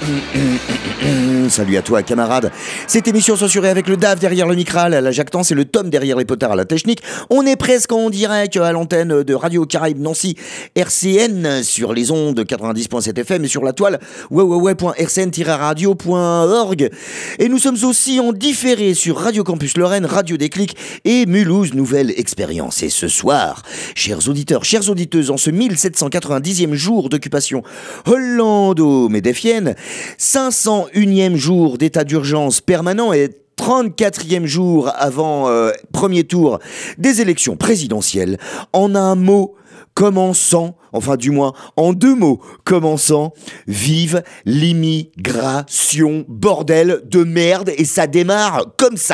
Salut à toi camarade. Cette émission censurée avec le DAF derrière le micral, la jactance et le Tom derrière les potards à la technique. On est presque en direct à l'antenne de Radio Caraïbes Nancy RCN sur les ondes 90.7 FM et sur la toile www.rcn-radio.org. Et nous sommes aussi en différé sur Radio Campus Lorraine, Radio Déclic et Mulhouse Nouvelle Expérience. Et ce soir, chers auditeurs, chères auditeuses, en ce 1790e jour d'occupation hollando-médéfienne, 501e jour d'état d'urgence permanent et 34e jour avant premier tour des élections présidentielles, en un mot commençant, enfin du moins en deux mots commençant, vive l'immigration, bordel de merde, et ça démarre comme ça.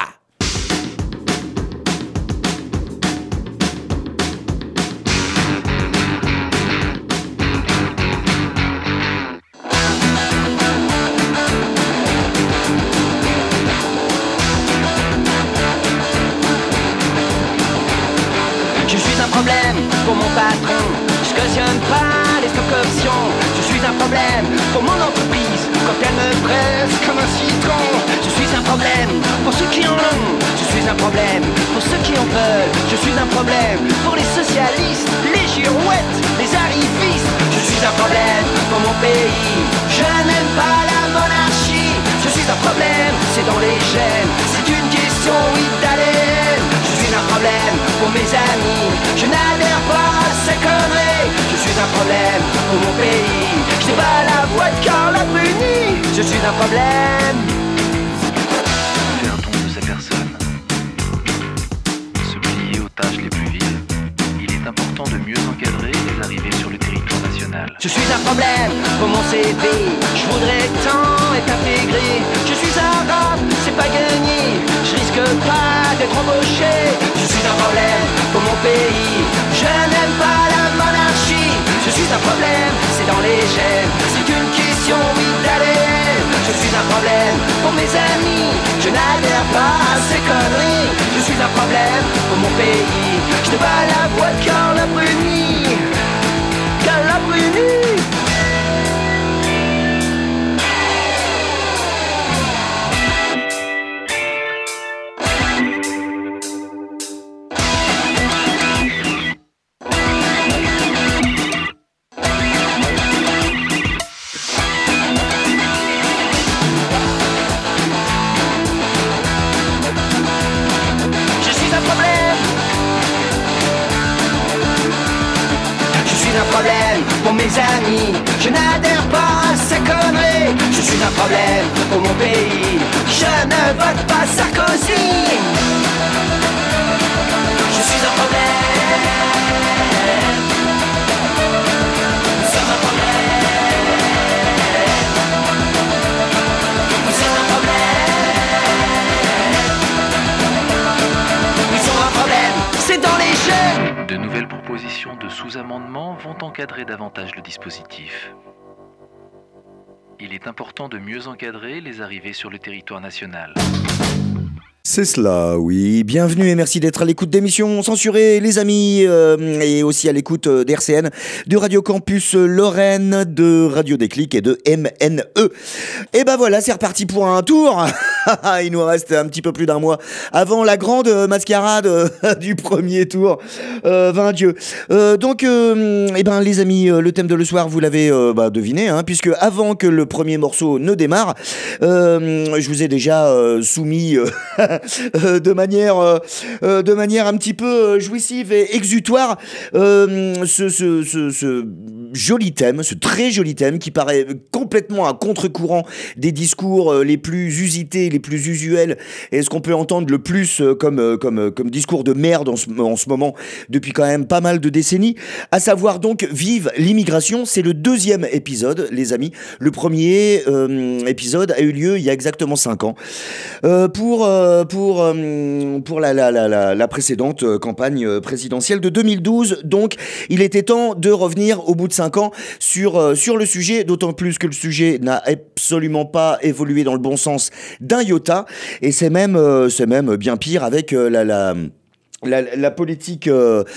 Pour mon patron, je cautionne pas les stock options. Je suis un problème pour mon entreprise quand elle me presse comme un citron. Je suis un problème pour ceux qui en ont. Je suis un problème pour ceux qui en veulent. Je suis un problème pour les socialistes, les girouettes, les arrivistes. Je suis un problème pour mon pays. Je n'aime pas la monarchie. Je suis un problème, c'est dans les gènes. C'est une question italienne. Je suis un problème pour mes amis. Je n'adhère pas à ces conneries. Je suis un problème pour mon pays. Je n'ai pas la voix de Carla Bruni. Je suis un problème. Faire don de sa personne, se plier aux tâches les plus viles. Il est important de mieux encadrer les arrivées sur le territoire national. Je suis un problème pour mon CV. Je voudrais tant être intégré. Je suis arabe, c'est pas gagné. Je risque pas d'être embauché. Je suis un problème pour mon pays. Je n'aime pas la monarchie. Je suis un problème, c'est dans les gènes. C'est une question italienne. Je suis un problème pour mes amis. Je n'adhère pas à ces conneries. Je suis un problème pour mon pays. Je n'ai pas la voix de Carla Bruni. Carla Bruni. Pour mes amis, je n'adhère pas à ces conneries. Je suis un problème pour mon pays. Je ne vote pas Sarkozy. Je suis un problème. Nous sommes un problème. Vous êtes un problème. Ils sont un problème, c'est dans les jeux. De nouvelles propositions de sous-amendements vont encadrer davantage le dispositif. Il est important de mieux encadrer les arrivées sur le territoire national. C'est cela, oui. Bienvenue et merci d'être à l'écoute d'émissions censurées, les amis, et aussi à l'écoute d'RCN, de Radio Campus Lorraine, de Radio Déclic et de MNE. Et ben voilà, c'est reparti pour un tour. Il nous reste un petit peu plus d'un mois avant la grande mascarade du premier tour. Dieu. Donc, et ben les amis, le thème de le soir, vous l'avez deviné, hein, puisque avant que le premier morceau ne démarre, je vous ai déjà soumis de manière un petit peu jouissive et exutoire ce joli thème, ce très joli thème qui paraît complètement à contre-courant des discours les plus usités, les plus usuels, et ce qu'on peut entendre le plus comme discours de merde en ce moment depuis quand même pas mal de décennies, à savoir donc vive l'immigration. C'est le deuxième épisode, les amis. Le premier épisode a eu lieu il y a exactement 5 ans pour la précédente campagne présidentielle de 2012. Donc il était temps de revenir au bout de 5 ans sur le sujet, d'autant plus que le sujet n'a absolument pas évolué dans le bon sens d'un iota, et c'est même bien pire avec la politique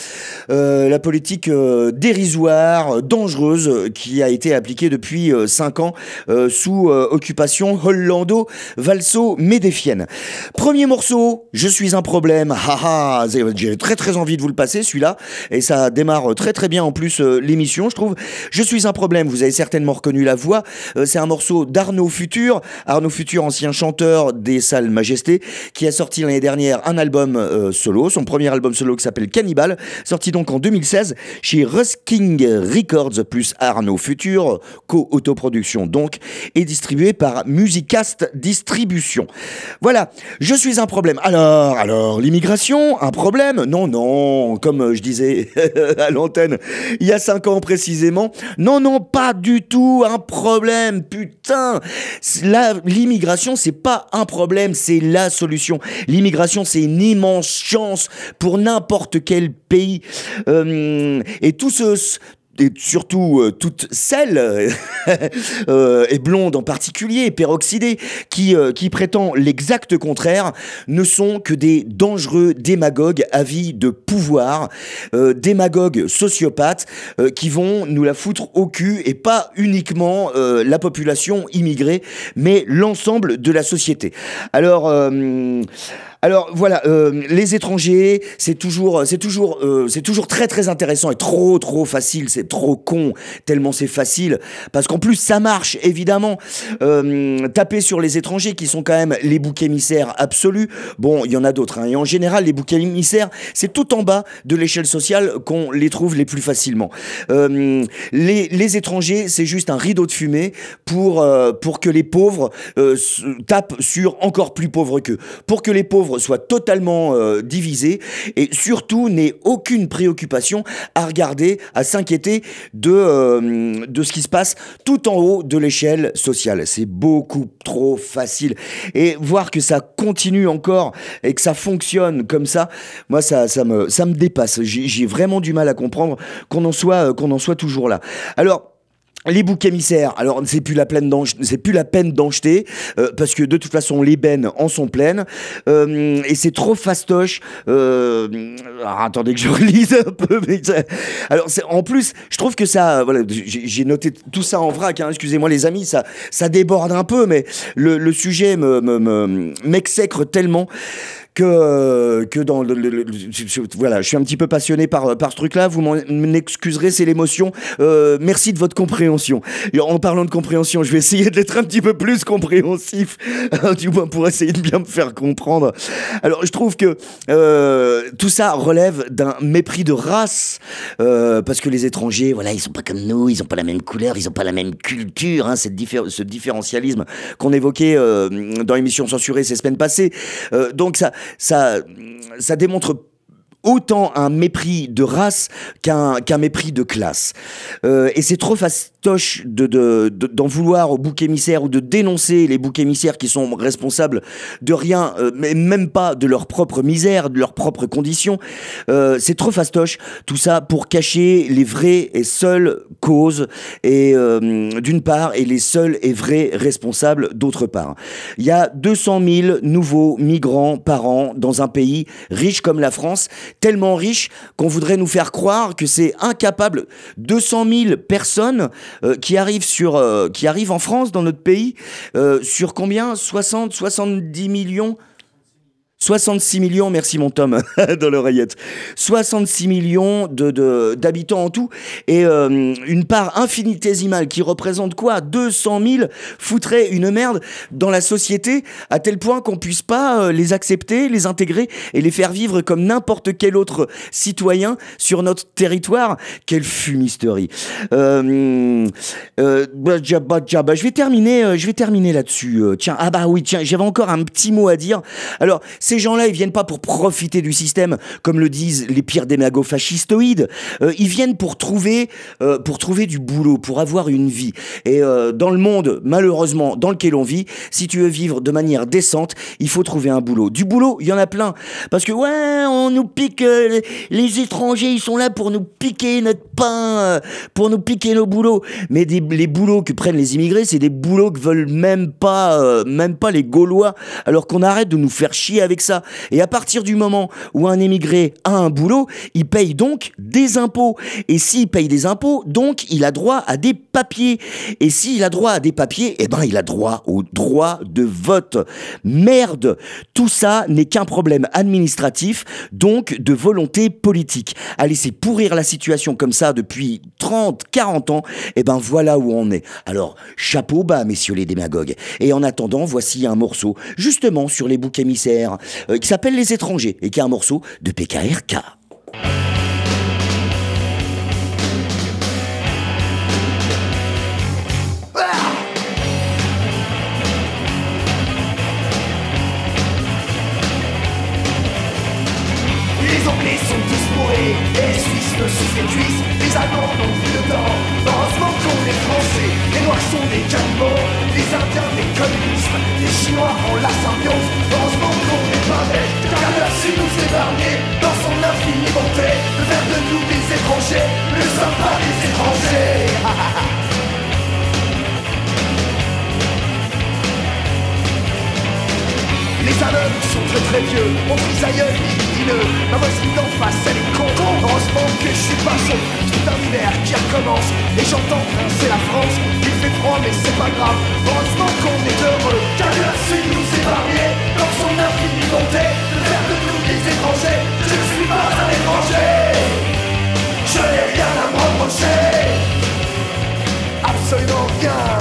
dérisoire, dangereuse, qui a été appliquée depuis 5 ans sous occupation hollando-valso-médéfienne. Premier morceau, Je suis un problème. J'ai très très envie de vous le passer celui-là, et ça démarre très très bien en plus l'émission, je trouve. Je suis un problème, vous avez certainement reconnu la voix. C'est un morceau d'Arnaud Futur, ancien chanteur des Salles Majestés, qui a sorti l'année dernière un album solo, son premier album solo qui s'appelle Cannibal, sorti donc en 2016 chez Rusking Records plus Arnaud Futur, co-autoproduction donc, et distribué par Musicast Distribution. Voilà, je suis un problème. Alors, l'immigration, un problème ? Non, comme je disais à l'antenne il y a 5 ans précisément, non, pas du tout un problème, putain. L'immigration, c'est pas un problème, c'est la solution. L'immigration, c'est une immense chance pour n'importe quel pays. Et surtout toutes celles et blondes en particulier, peroxydées, qui prétend l'exact contraire, ne sont que des dangereux démagogues avides de pouvoir, démagogues sociopathes qui vont nous la foutre au cul, et pas uniquement la population immigrée, mais l'ensemble de la société. Alors voilà, les étrangers, c'est toujours très très intéressant et trop facile, c'est trop con, tellement c'est facile, parce qu'en plus ça marche évidemment. Taper sur les étrangers qui sont quand même les boucs émissaires absolus. Bon, il y en a d'autres, et en général les boucs émissaires, c'est tout en bas de l'échelle sociale qu'on les trouve les plus facilement. Les étrangers, c'est juste un rideau de fumée pour que les pauvres tapent sur encore plus pauvres qu'eux, pour que les pauvres soient totalement divisés, et surtout n'aient aucune préoccupation à regarder, à s'inquiéter de ce qui se passe tout en haut de l'échelle sociale. C'est beaucoup trop facile, et voir que ça continue encore et que ça fonctionne comme ça, moi ça me dépasse. J'ai vraiment du mal à comprendre qu'on en soit toujours là. Alors, les boucs émissaires, alors c'est plus la peine d'en jeter, parce que de toute façon les bennes en sont pleines, et c'est trop fastoche. Attendez que je relise un peu. Alors en plus, je trouve que ça, voilà, j'ai noté tout ça en vrac. Excusez-moi les amis, ça déborde un peu, mais le sujet m'exècre tellement que dans voilà, je suis un petit peu passionné par ce truc-là. Vous m'en excuserez, c'est l'émotion. Merci de votre compréhension. Et en parlant de compréhension, je vais essayer d'être un petit peu plus compréhensif, du moins pour essayer de bien me faire comprendre. Alors, je trouve que tout ça relève d'un mépris de race, parce que les étrangers, voilà, ils sont pas comme nous, ils ont pas la même couleur, ils ont pas la même culture, ce différentialisme qu'on évoquait dans l'émission censurée ces semaines passées. Donc ça démontre autant un mépris de race qu'un mépris de classe. Et c'est trop fastoche d'en vouloir aux boucs émissaires, ou de dénoncer les boucs émissaires qui sont responsables de rien, mais même pas de leur propre misère, de leurs propres conditions. C'est trop fastoche, tout ça, pour cacher les vraies et seules causes, et d'une part, et les seuls et vrais responsables d'autre part. Il y a 200 000 nouveaux migrants par an dans un pays riche comme la France, tellement riche qu'on voudrait nous faire croire que c'est incapable. 200 000 personnes qui arrivent en France, dans notre pays, sur combien ? 70 millions ? 66 millions, merci mon Tom, dans l'oreillette. 66 millions d'habitants en tout, et une part infinitésimale qui représente quoi ? 200 000 foutrait une merde dans la société, à tel point qu'on puisse pas les accepter, les intégrer et les faire vivre comme n'importe quel autre citoyen sur notre territoire. Quelle fumisterie. Je vais terminer là-dessus. Tiens, j'avais encore un petit mot à dire. Alors, ces gens-là, ils viennent pas pour profiter du système, comme le disent les pires démagos fascistoïdes. Ils viennent pour trouver du boulot, pour avoir une vie. Et dans le monde, malheureusement, dans lequel on vit, si tu veux vivre de manière décente, il faut trouver un boulot. Du boulot, il y en a plein. Parce que, on nous pique... les étrangers, ils sont là pour nous piquer notre pain, pour nous piquer nos boulots. Mais les boulots que prennent les immigrés, c'est des boulots que veulent même pas les Gaulois. Alors qu'on arrête de nous faire chier avec avec ça. Et à partir du moment où un émigré a un boulot, il paye donc des impôts. Et s'il paye des impôts, donc il a droit à des papiers. Et s'il a droit à des papiers, eh ben il a droit au droit de vote. Merde! Tout ça n'est qu'un problème administratif, donc de volonté politique. À laisser pourrir la situation comme ça depuis 30, 40 ans, eh ben voilà où on est. Alors, chapeau bas, messieurs les démagogues. Et en attendant, voici un morceau, justement sur les boucs émissaires, qui s'appelle Les Étrangers, et qui est un morceau de PKRK. Les Anglais sont tous bourrés, et les Suisses me sucent les cuisses, les Allemands n'ont plus de dents. Heureusement qu'on est Français, les Noirs sont des cannibaux, les Indiens des communistes, les Chinois ont la symbiose. Heureusement qu'on n'est pas bête, car il a su nous épargner dans son infinie bonté, de faire de nous des étrangers, ne sommes pas des étrangers. Les aveugles sont très très vieux, on trisailleul libidineux. Ma voisine d'en face, elle est con. Heureusement que je suis pas chaud, c'est un hiver qui recommence. Et j'entends grincer la France, il fait froid mais c'est pas grave. Heureusement qu'on est heureux, car il a su nous épargner dans son infinie bonté, de faire de nous des étrangers. Je ne suis pas un étranger, je n'ai rien à me reprocher, absolument rien.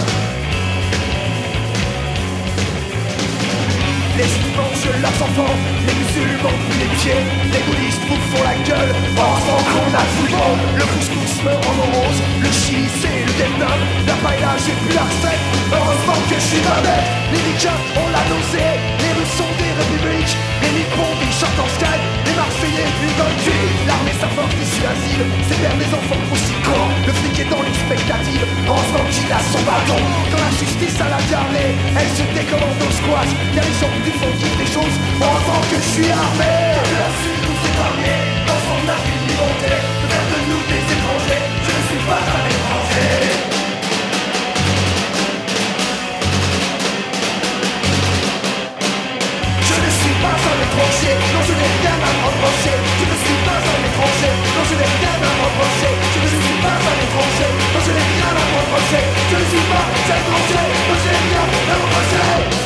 Les juifs mangent leurs enfants, les musulmans plus les pieds, les bouddhistes vous font la gueule. Heureusement qu'on a le football, le couscous meurt en eau rose, le Chili c'est le Vietnam, la paella j'ai plus la recette. Heureusement que je suis pas bête, les Ricains ont la nausée, les Russes sont des républiques, les Nippons ils chantent en sky, les Marseillais vivent dans le cul. L'armée s'informe issue d'asile, c'est perdre des enfants aussi grands. Le flic est dans l'expectative, heureusement qu'il a son bâton. Quand la justice a la diarrhée, elle se décommande au squash. Y'a les gens qui font vivre des choses, heureusement que je suis armé. Il a su nous épargner dans son infinie bonté, de faire de nous des étrangers. Je ne suis pas un étranger. Je ne suis pas un étranger, non je n'ai rien à me reprocher. Je ne suis pas un étranger, non je n'ai rien à me reprocher. Je ne suis pas un étranger, non je n'ai rien à me reprocher. Je ne suis pas un étranger, non je n'ai rien à me reprocher.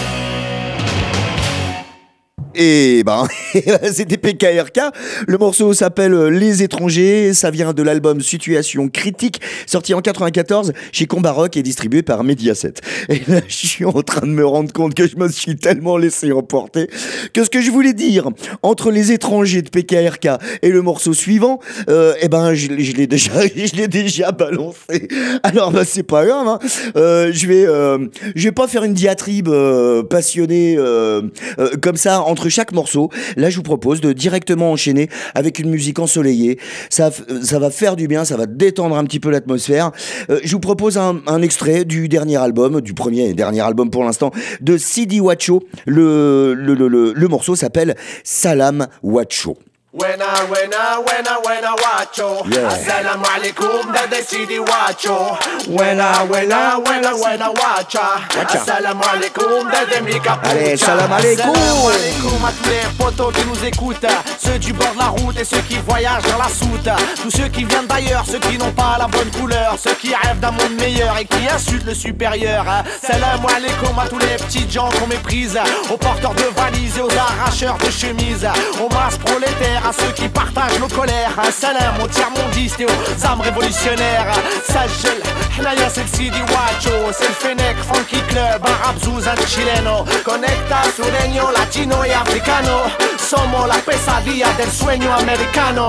Et ben, c'était PKRK. Le morceau s'appelle Les Étrangers. Ça vient de l'album Situation Critique, sorti en 94 chez Combat Rock et distribué par Mediaset. Et là, je suis en train de me rendre compte que je me suis tellement laissé emporter que ce que je voulais dire entre Les Étrangers de PKRK et le morceau suivant, eh ben, je l'ai déjà balancé. Alors, bah, c'est pas grave, hein. Je vais pas faire une diatribe passionnée comme ça entre chaque morceau. Là, je vous propose de directement enchaîner avec une musique ensoleillée. Ça va faire du bien, ça va détendre un petit peu l'atmosphère. Je vous propose un extrait du dernier album, du premier et dernier album pour l'instant, de Sidi Wacho. Le morceau s'appelle Salam Wacho. Wena wacho. Yeah. Assalamu alaikum dada Sidi Wacho. Wena wacha. Assalamu alaikum dada Mika Pucha. Allez, salam alaikum. Assalamu alaikum à tous les potos qui nous écoutent, ceux du bord de la route et ceux qui voyagent dans la soute, tous ceux qui viennent d'ailleurs, ceux qui n'ont pas la bonne couleur, ceux qui rêvent d'un monde meilleur et qui insultent le supérieur. Salam alaikum à tous les petits gens qu'on méprise, aux porteurs de valises et aux arracheurs de chemises, aux masses prolétaires, à ceux qui partagent nos colères. Un salam aux tiers-mondistes et aux âmes révolutionnaires. Sajel, Hnaya c'est le Sidi Wacho, c'est le Fennec Funky Club, un Rabzouz, un chileno. Conecta sureño, latino y africano. Somos la pesadilla del sueño americano.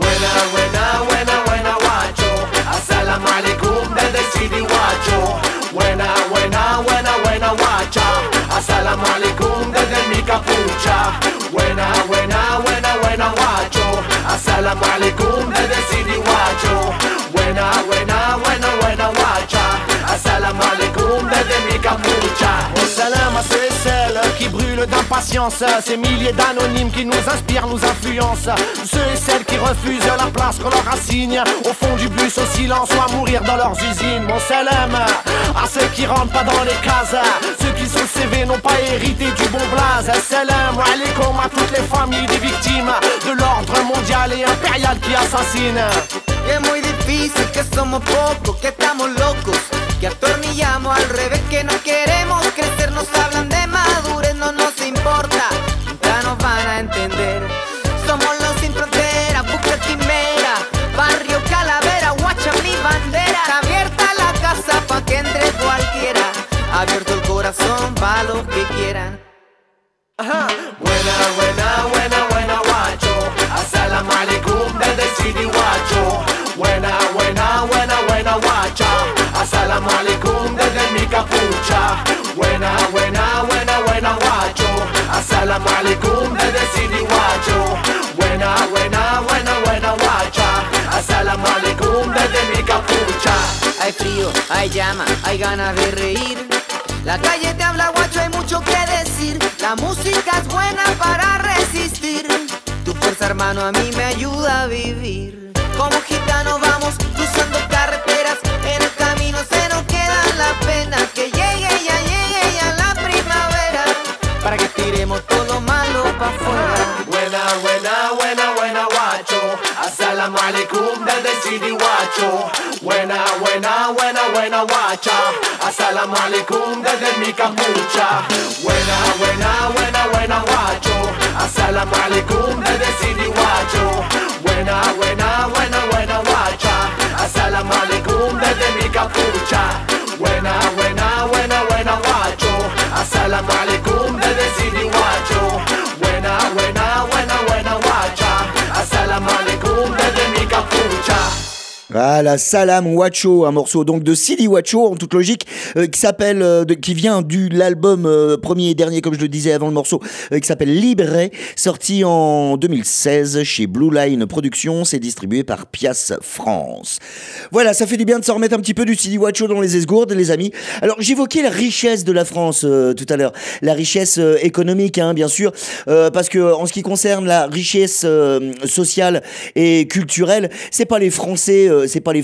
Wena Wacho. Assalamu alaikum desde Sidi Wacho. Wena Wacha. Assalamu alaikum desde mi capucha. Wena Wacho. Assalamu alaikum desde Sidi Wacho. Wena Wacha. Assalamu alaikum desde mi capucha. Salam à ceux et celles qui brûlent d'impatience, ces milliers d'anonymes qui nous inspirent, nous influencent, ceux et celles qui refusent la place qu'on leur assigne, au fond du bus au silence ou à mourir dans leurs usines. Mon salam à ceux qui rentrent pas dans les cases, ceux qui sur le CV n'ont pas hérité du bon blaze. Salam alaikum à tous la ley imperial que asesina. Es muy difícil, que somos pocos, que estamos locos, que atornillamos al revés, que no queremos crecer. Nos hablan de madurez, no nos importa, nunca nos van a entender. Somos los sin frontera, busca quimera, barrio Calavera, guacha mi bandera. Está abierta la casa pa' que entre cualquiera, abierto el corazón pa' los que quieran. Ajá. Buena, buena, buena, buena, guacho. Assalamu alaikum desde Sidi Guacho. Buena, buena, buena, buena, guacha. Assalamu alaikum desde mi capucha. Buena, buena, buena, buena, guacho. Assalamu alaikum desde Sidi Guacho. Buena, buena, buena, buena, guacha. Assalamu alaikum desde mi capucha. Hay frío, hay llama, hay ganas de reír. La calle te habla, guacho, hay mucho que decir. La música es buena para resistir. Tu fuerza, hermano, a mí me ayuda a vivir. Como gitanos vamos cruzando carreteras. En el camino se nos quedan las penas. Que llegue ya la primavera, para que tiremos todo lo malo pa' afuera. Buena, buena, buena, buena, guacho. Assalamu alaikum desde Sidi Guacho. Buena, buena, buena, buena, guacha. Assalamu alaikum desde mi capucha. Buena, buena, buena, buena, guacho. Assalamu alaikum desde Sidi Guacho. Buena, buena, buena, buena, guacha. Assalamu alaikum desde mi capucha. Buena, buena, buena, buena, guacho. Assalamu alaikum desde Sidi Guacho. Buena, buena, buena, buena, guacha. Assalamu alaikum desde mi capucha. Voilà, Salam Wacho, un morceau donc de Sidi Wacho en toute logique, qui s'appelle, qui vient de l'album premier et dernier, comme je le disais avant le morceau, qui s'appelle Libre, sorti en 2016 chez Blue Line Productions, c'est distribué par Pias France. Voilà, ça fait du bien de s'en remettre un petit peu du Sidi Wacho dans les esgourdes, les amis. Alors j'évoquais la richesse de la France tout à l'heure, la richesse économique, hein, bien sûr, parce que en ce qui concerne la richesse sociale et culturelle, c'est pas les Français, c'est pas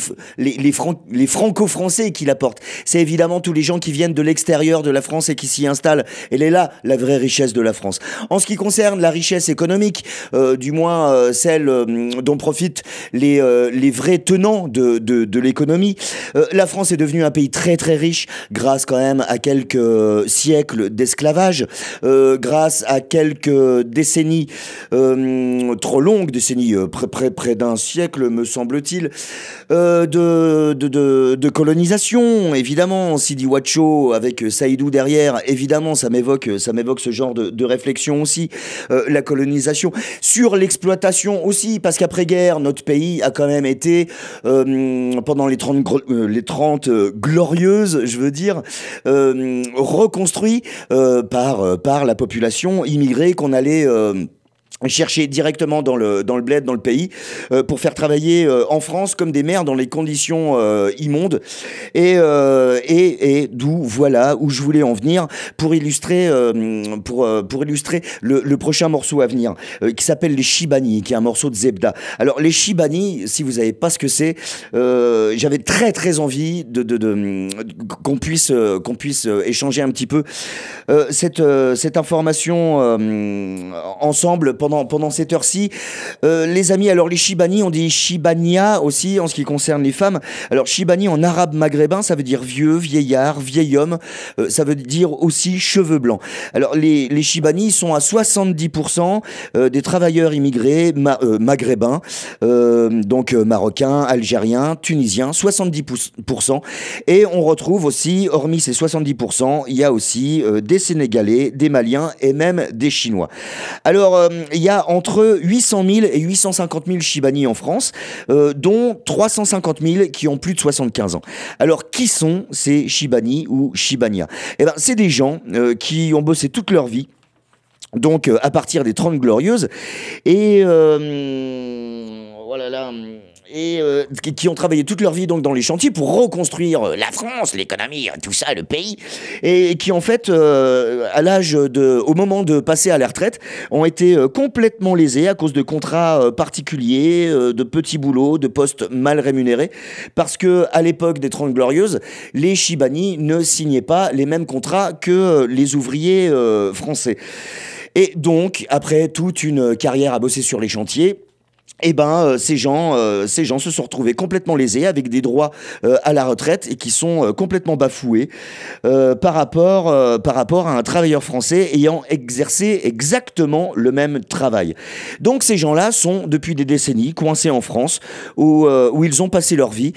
les franco-français qui l'apportent. C'est évidemment tous les gens qui viennent de l'extérieur de la France et qui s'y installent. Elle est là, la vraie richesse de la France. En ce qui concerne la richesse économique, du moins celle dont profitent les vrais tenants de l'économie, la France est devenue un pays très très riche grâce quand même à quelques siècles d'esclavage, grâce à quelques décennies trop longues, décennies près d'un siècle me semble-t-il, de colonisation, évidemment. Sidi Wacho avec Saïdou derrière, évidemment, ça m'évoque ce genre de réflexion aussi. La colonisation, sur l'exploitation aussi, parce qu'après-guerre, notre pays a quand même été, pendant les 30 glorieuses, je veux dire, reconstruit par la population immigrée qu'on allait chercher directement dans le bled, dans le pays, pour faire travailler en France comme des mères dans les conditions immondes, et d'où voilà où je voulais en venir pour illustrer le prochain morceau à venir, qui s'appelle les Chibani, qui est un morceau de Zebda. Alors les Chibani, si vous savez pas ce que c'est, j'avais très très envie qu'on puisse échanger un petit peu cette information ensemble pendant cette heure-ci. Les amis, alors les Chibani, on dit Chibania aussi en ce qui concerne les femmes. Alors Chibani en arabe maghrébin, ça veut dire vieux, vieillard, vieil homme, ça veut dire aussi cheveux blancs. Alors les Chibani sont à 70% des travailleurs immigrés maghrébins, donc marocains, algériens, tunisiens, 70%. Et on retrouve aussi, hormis ces 70%, il y a aussi des Sénégalais, des Maliens et même des Chinois. Alors, il y a entre 800 000 et 850 000 Chibani en France, dont 350 000 qui ont plus de 75 ans. Alors, qui sont ces Chibani ou Chibania ? Eh ben, c'est des gens qui ont bossé toute leur vie, donc à partir des 30 Glorieuses, et voilà là. Et qui ont travaillé toute leur vie donc dans les chantiers pour reconstruire la France, l'économie, tout ça, le pays, et qui en fait, au moment de passer à la retraite, ont été complètement lésés à cause de contrats particuliers, de petits boulots, de postes mal rémunérés, parce que à l'époque des 30 Glorieuses, les Chibani ne signaient pas les mêmes contrats que les ouvriers français. Et donc, après toute une carrière à bosser sur les chantiers, eh ben, ces gens se sont retrouvés complètement lésés avec des droits à la retraite et qui sont complètement bafoués par rapport à un travailleur français ayant exercé exactement le même travail. Donc ces gens-là sont depuis des décennies coincés en France où ils ont passé leur vie,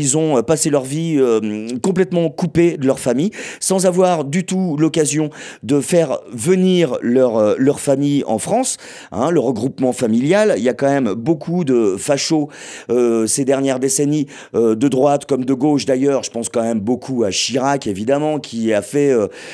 complètement coupés de leur famille, sans avoir du tout l'occasion de faire venir leur famille en France, hein, le regroupement familial. Il y a quand même beaucoup de fachos ces dernières décennies, de droite comme de gauche d'ailleurs. Je pense quand même beaucoup à Chirac, évidemment, qui a fait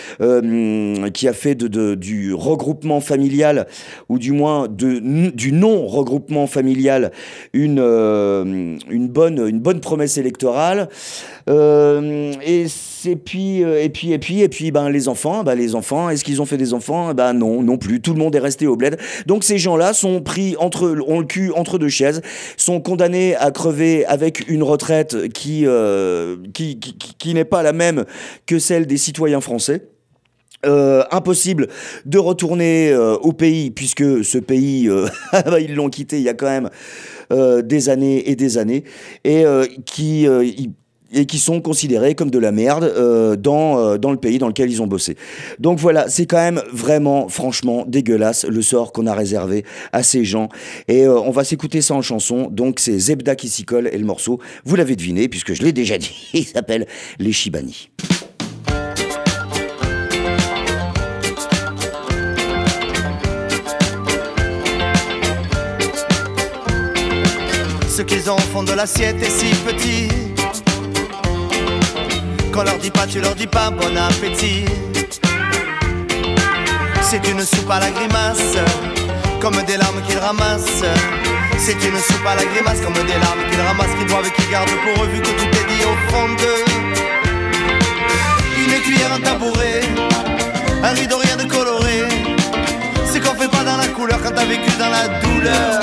du regroupement familial, ou du moins du non-regroupement familial, une bonne promesse électorale. Et puis, les enfants, est-ce qu'ils ont fait des enfants? Non plus. Tout le monde est resté au bled. Donc ces gens-là ont le cul entre deux chaises, sont condamnés à crever avec une retraite qui n'est pas la même que celle des citoyens français. Impossible de retourner au pays, puisque ce pays, ils l'ont quitté il y a quand même des années et des années, et qui sont considérés comme de la merde dans le pays dans lequel ils ont bossé. Donc voilà, c'est quand même vraiment, franchement, dégueulasse le sort qu'on a réservé à ces gens. Et on va s'écouter ça en chanson. Donc c'est Zebda qui s'y colle, et le morceau, vous l'avez deviné, puisque je l'ai déjà dit, il s'appelle Les Chibani. Ce qu'ils ont au fond de l'assiette est si petit qu'on leur dit pas, tu leur dis pas bon appétit. C'est une soupe à la grimace, comme des larmes qu'ils ramassent. C'est une soupe à la grimace, comme des larmes qu'ils ramassent, qu'ils boivent et qu'ils gardent pour eux, vu que tout est dit au fond d'eux. Une cuillère, un tabouret, un rideau, rien de coloré. C'est qu'on fait pas dans la couleur quand t'as vécu dans la douleur.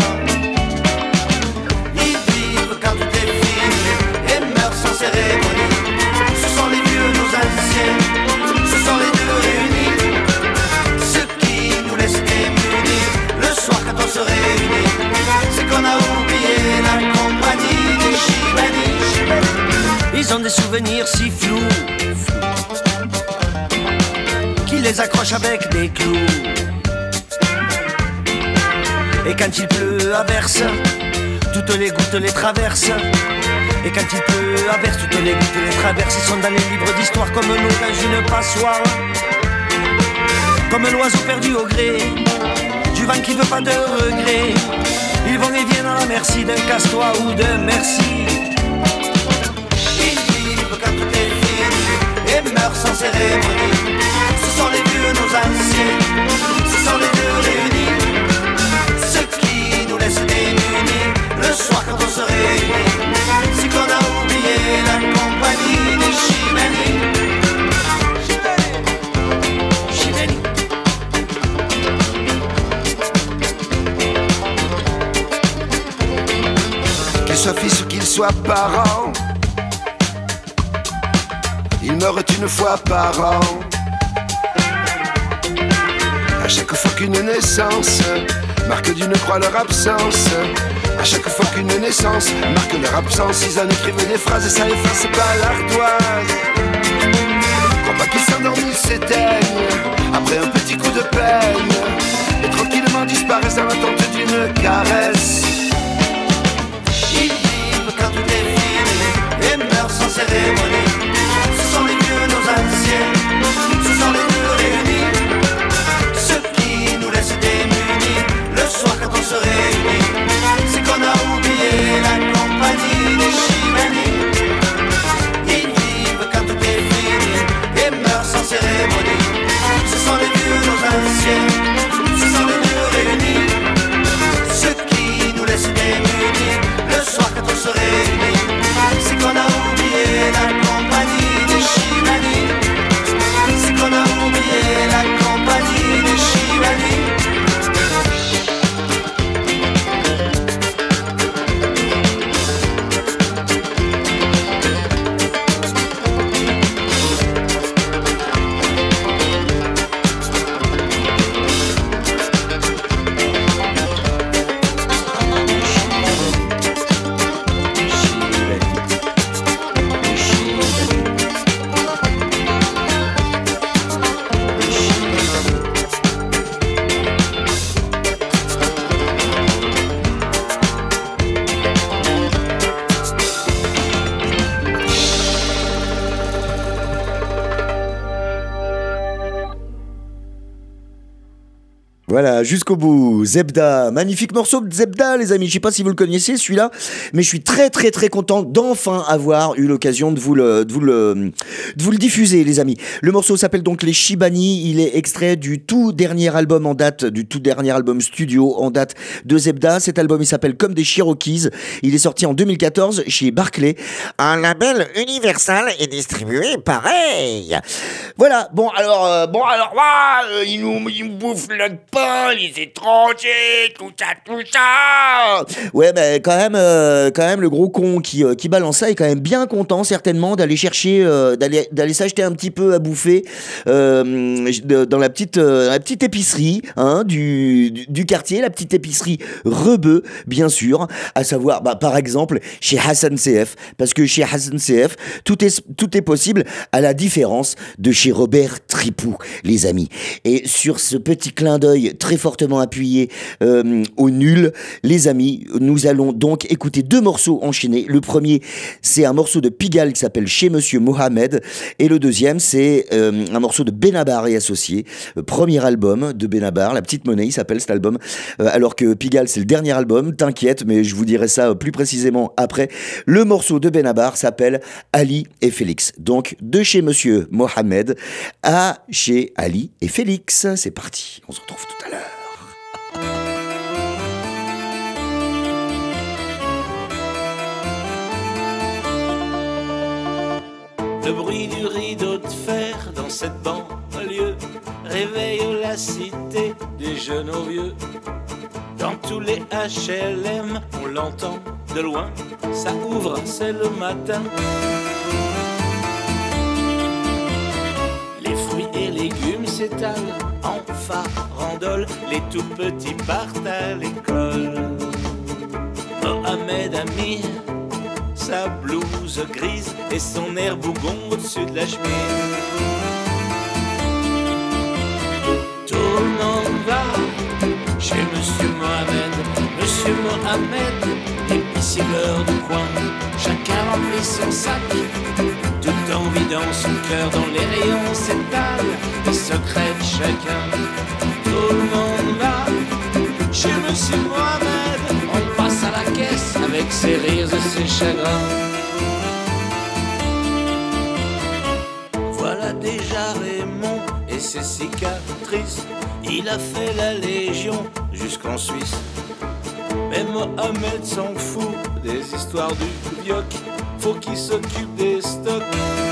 Quand tout est fini et meurt sans cérémonie, ce sont les vieux, nos anciens, ce sont les deux réunis, ceux qui nous laissent démunis. Le soir quand on se réunit, c'est qu'on a oublié la compagnie des Chibani. Ils ont des souvenirs si flous qu'ils les accrochent avec des clous. Et quand il pleut à verse, toutes les gouttes les traversent. Et quand il pleut à verse, toutes les gouttes les traversent. Ils sont dans les livres d'histoire comme nous dans une passoire, comme l'oiseau perdu au gré du vent qui veut pas de regret. Ils vont et viennent à la merci d'un casse-toi ou de merci. Ils vivent quand tout est fini et meurent sans cérémonie. Ce sont les vieux, nos anciens, ce sont les deux réunis, ceux qui nous laissent démunis. Le soir quand on se réunit, c'est qu'on a oublié la compagnie des Chibani. Chibani. Qu'ils soient fils ou qu'ils soient parents, ils meurent une fois par an. À chaque fois qu'une naissance marque d'une croix leur absence, à chaque fois qu'une naissance marque leur absence, ils en écrivent des phrases et ça efface pas l'ardoise. Crois pas qu'ils s'endorment, ils s'éteignent après un petit coup de peine et tranquillement disparaissent dans l'attente d'une caresse. Ils vivent quand tout est fini et meurent sans cérémonie. Ce sont les vieux, nos anciens, ce sont les deux réunis, ceux qui nous laissent démunis. Le soir quand on se réunit, c'est qu'on a oublié la compagnie des Chibani. Ils vivent quand tout est fini et meurent sans cérémonie. Ce sont les vieux, nos anciens, ce sont les deux réunis, ceux qui nous laissent démunis. Le soir quand on se réunit, c'est qu'on a oublié la compagnie des Chibani. C'est qu'on a oublié la compagnie des Chibani. Voilà, jusqu'au bout. Zebda, magnifique morceau de Zebda, les amis. Je sais pas si vous le connaissez, celui-là, mais je suis très très très content d'enfin avoir eu l'occasion de vous le diffuser, les amis. Le morceau s'appelle donc Les Shibani. Il est extrait du tout dernier album studio en date de Zebda. Cet album, il s'appelle Comme des Cherokees. Il est sorti en 2014 chez Barclay, un label Universal et distribué pareil. Voilà. Bon alors, ils nous bouffent notre pain, les étrangers, tout ça. Ouais, mais quand même, le gros con qui balance ça est quand même bien content, certainement, d'aller chercher, d'aller s'acheter un petit peu à bouffer dans la petite épicerie du quartier, la petite épicerie Rebeu, bien sûr, à savoir, par exemple, chez Hassan CF, parce que chez Hassan CF, tout est possible, à la différence de chez Robert Tripou, les amis. Et sur ce petit clin d'œil très fortement appuyé au nul, les amis, nous allons donc écouter 2 morceaux enchaînés. Le premier, c'est un morceau de Pigalle qui s'appelle Chez Monsieur Mohamed, et le deuxième, c'est un morceau de Benabar et Associés, premier album de Benabar, La Petite Monnaie, il s'appelle cet album, alors que Pigalle, c'est le dernier album, t'inquiète, mais je vous dirai ça plus précisément après. Le morceau de Benabar s'appelle Ali et Félix, donc de chez Monsieur Mohamed à chez Ali et Félix. C'est parti, on se retrouve tout à l'heure. Le bruit du rideau de fer dans cette banlieue réveille la cité des jeunes aux vieux. Dans tous les HLM, on l'entend de loin, ça ouvre, c'est le matin. Les fruits et légumes s'étalent en farandole, les tout petits partent à l'école. Mohamed a mis sa blouse grise et son air bougon au-dessus de la chemise. Tout le monde va chez Monsieur Mohamed, épicilleur du coin. Chacun remplit son sac, tout en vidant son cœur. Dans les rayons s'étalent les secrets de chacun. Tout le monde va chez Monsieur Mohamed, on passe à la caisse avec ses rires et ses chagrins. Voilà déjà Raymond et ses cicatrices. Il a fait la Légion jusqu'en Suisse. Mais Mohamed s'en fout des histoires du bioc. Faut qu'il s'occupe des stocks.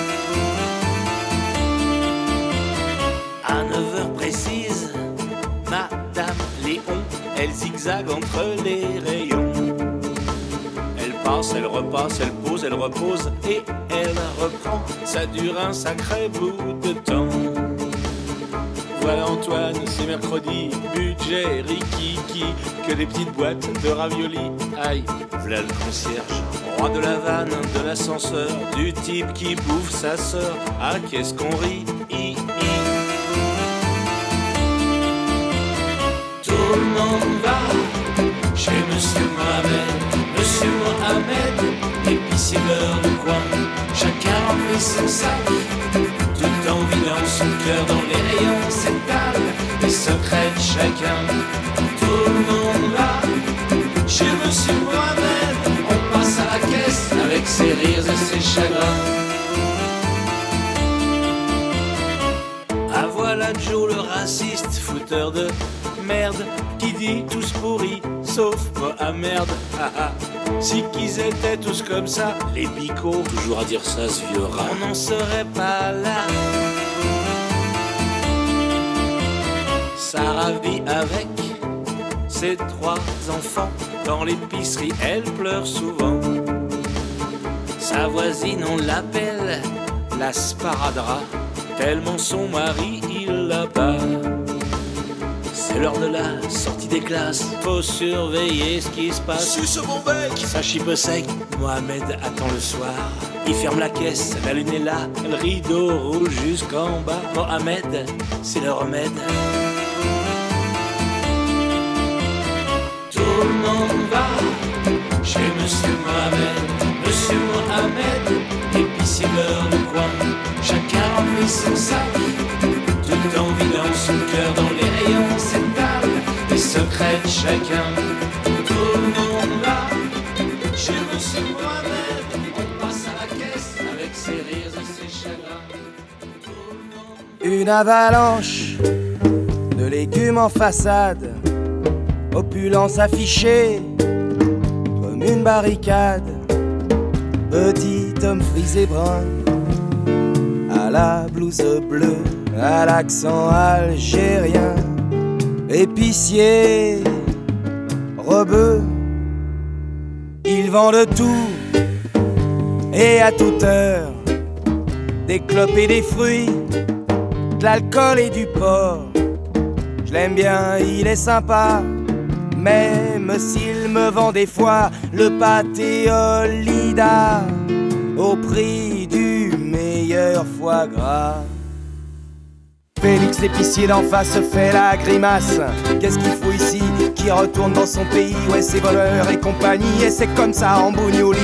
À 9h précises, Madame Léon, elle zigzague entre les rayons. Elle passe, elle repasse, elle pose, elle repose et elle reprend. Ça dure un sacré bout de temps. Voilà Antoine, c'est mercredi, budget rikiki, que des petites boîtes de raviolis. Aïe, voilà le concierge, roi de la vanne, de l'ascenseur, du type qui bouffe sa sœur. Ah, qu'est-ce qu'on rit, Tout le monde va chez Monsieur Mohamed, épicilleur du coin. Chacun remplit son sac, tout en vidant son cœur. Dans les rayons s'étalent les secrets de chacun. Tout le monde va chez Monsieur Mohamed, on passe à la caisse avec ses rires et ses chagrins. Ah voilà Joe le raciste, fouteur de merde, qui dit tous pourris, sauf Mohamed. Ah ah, si qu'ils étaient tous comme ça, les bicots, toujours à dire ça ce vieux rat, on n'en serait pas là. Sarah vit avec ses 3 enfants, dans l'épicerie elle pleure souvent. Sa voisine on l'appelle la sparadrap, tellement son mari il la bat. C'est l'heure de la sortie des classes, faut surveiller ce qui se passe. Suce mon bec, sa chipe sec, Mohamed attend le soir. Il ferme la caisse, la lune est là, le rideau roule jusqu'en bas. Mohamed, c'est le remède. Tout le monde va chez Monsieur Mohamed, épicilleur du coin. Chacun remplit son sac, tout en vidant son cœur. Dans les rayons s'étalent chacun. Tout le monde là, chez Monsieur Mohamed, on passe à la caisse avec ses rires et ses chagrins. Une avalanche de légumes en façade, opulence affichée comme une barricade. Petit homme frisé brun, à la blouse bleue, à l'accent algérien, épicier, rebeu. Il vend de tout et à toute heure, des clopes et des fruits, de l'alcool et du porc. Je l'aime bien, il est sympa, même s'il me vend des fois le pâté Olida au prix du meilleur foie gras. Félix l'épicier d'en face se fait la grimace. Qu'est-ce qu'il faut ici? Qui retourne dans son pays? Ouais, c'est voleurs et compagnie, et c'est comme ça en bougnouli.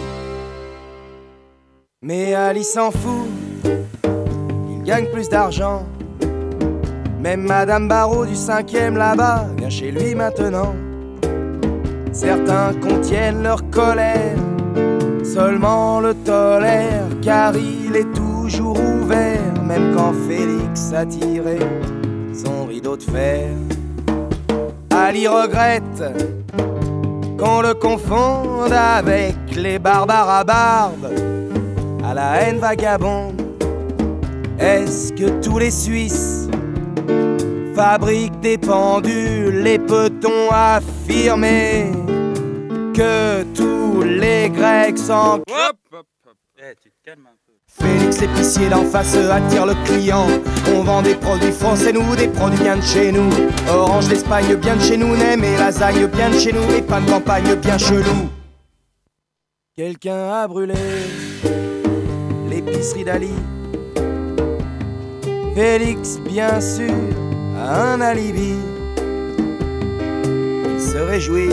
Mais Ali s'en fout, il gagne plus d'argent. Même Madame Barreau du 5e là-bas vient chez lui maintenant. Certains contiennent leur colère, seulement le tolèrent, car il est toujours ouvert, même quand Félix a tiré son rideau de fer. Ali regrette qu'on le confonde avec les barbares à barbe, à la haine vagabonde. Est-ce que tous les Suisses fabriquent des pendules? Les peut-on affirmer que tous les Grecs s'en... Tu te calmes un peu. Félix l'épicier d'en face attire le client. On vend des produits français, nous, des produits bien de chez nous. Orange d'Espagne bien de chez nous, nem et lasagne bien de chez nous, et pain de campagne bien chelou. Quelqu'un a brûlé l'épicerie d'Ali. Félix, bien sûr, a un alibi. Il se réjouit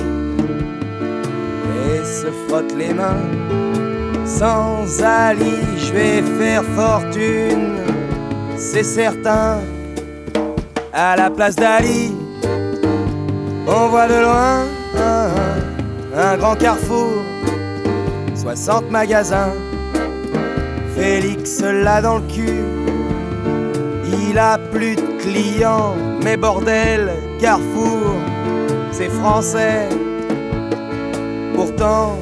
et se frotte les mains. Sans Ali, je vais faire fortune, c'est certain. À la place d'Ali, on voit de loin un grand carrefour, 60 magasins. Félix l'a dans le cul, il a plus de clients, mais bordel, Carrefour, c'est français. Pourtant,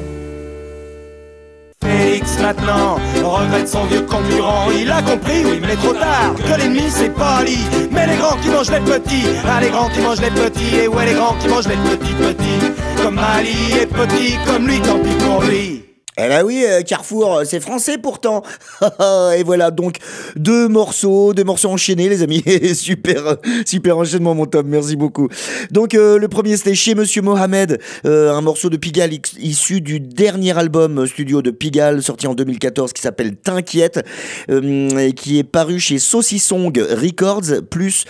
Félix maintenant regrette son vieux concurrent. Il a compris, oui mais trop tard, que l'ennemi c'est pas Ali, mais les grands qui mangent les petits. Ah, les grands qui mangent les petits, et ouais les grands qui mangent les petits. Comme Ali est petit, comme lui, tant pis pour lui. Eh ben oui, Carrefour, c'est français pourtant. Et voilà donc deux morceaux enchaînés, les amis. super enchaînement, mon Tom. Merci beaucoup. Donc le premier, c'était chez Monsieur Mohamed, un morceau de Pigalle issu du dernier album studio de Pigalle, sorti en 2014, qui s'appelle T'inquiète, et qui est paru chez Saucissong Records plus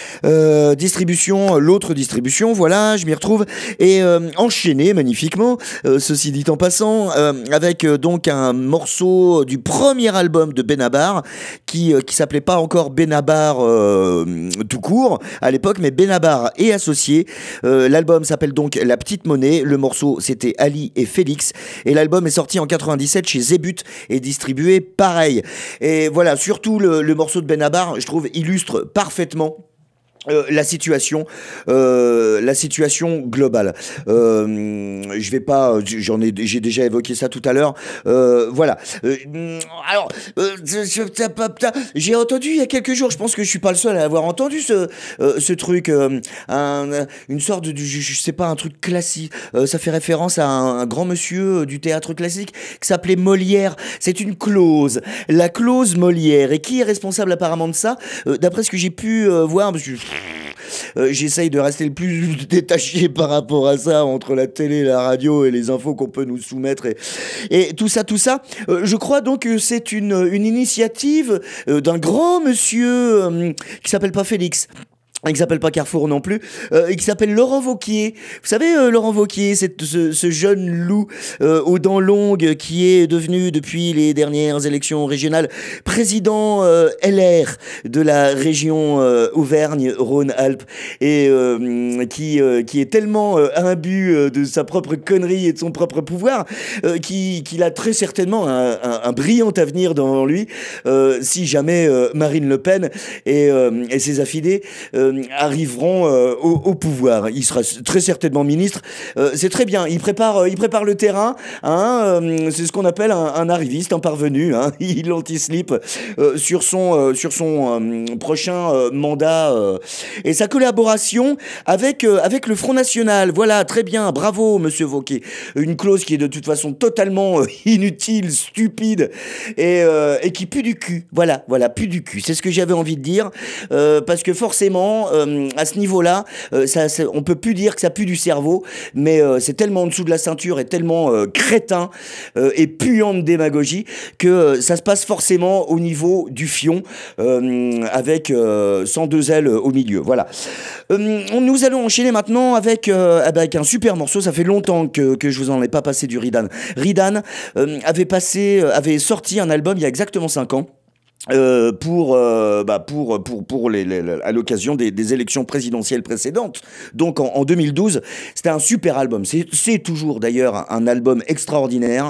l'autre distribution. Voilà, je m'y retrouve et enchaîné magnifiquement. Ceci dit en passant. Avec donc un morceau du premier album de Benabar qui s'appelait pas encore Benabar tout court à l'époque, mais Benabar et associés. L'album s'appelle donc La Petite Monnaie. Le morceau c'était Ali et Félix et l'album est sorti en 97 chez Zébuth et distribué pareil. Et voilà, surtout le morceau de Benabar, je trouve, illustre parfaitement la situation globale. Je vais pas, j'ai déjà évoqué ça tout à l'heure. Voilà. Alors, j'ai entendu il y a quelques jours. Je pense que je suis pas le seul à avoir entendu ce truc. Une sorte de, je sais pas, un truc classique. Ça fait référence à un grand monsieur du théâtre classique qui s'appelait Molière. C'est une clause, la clause Molière. Et qui est responsable apparemment de ça? D'après ce que j'ai pu voir, parce que j'essaye de rester le plus détaché par rapport à ça, entre la télé, la radio et les infos qu'on peut nous soumettre et tout ça. Je crois donc que c'est une initiative d'un grand monsieur qui s'appelle pas Félix. qui s'appelle pas Carrefour non plus, et qui s'appelle Laurent Wauquiez. Vous savez, Laurent Wauquiez, c'est ce jeune loup aux dents longues qui est devenu, depuis les dernières élections régionales, président LR de la région Auvergne-Rhône-Alpes, et qui est tellement imbu de sa propre connerie et de son propre pouvoir, qu'il a très certainement un brillant avenir devant lui, si jamais Marine Le Pen et ses affidés arriveront au pouvoir. Il sera très certainement ministre. C'est très bien. Il prépare le terrain. Hein, c'est ce qu'on appelle un arriviste, un parvenu. Hein. Il anti-slip sur son prochain mandat. Et sa collaboration avec le Front National. Voilà, très bien. Bravo, monsieur Wauquiez. Une clause qui est de toute façon totalement inutile, stupide et qui pue du cul. Voilà, pue du cul. C'est ce que j'avais envie de dire. Parce que forcément, à ce niveau-là, on peut plus dire que ça pue du cerveau, mais c'est tellement en dessous de la ceinture et tellement crétin et puant de démagogie que ça se passe forcément au niveau du fion, avec 102 ailes au milieu. Voilà. Nous allons enchaîner maintenant avec un super morceau. Ça fait longtemps que je vous en ai pas passé du Ridan. Ridan avait sorti un album il y a exactement 5 ans. À l'occasion des élections présidentielles précédentes, donc en 2012. C'était un super album, c'est toujours d'ailleurs un album extraordinaire.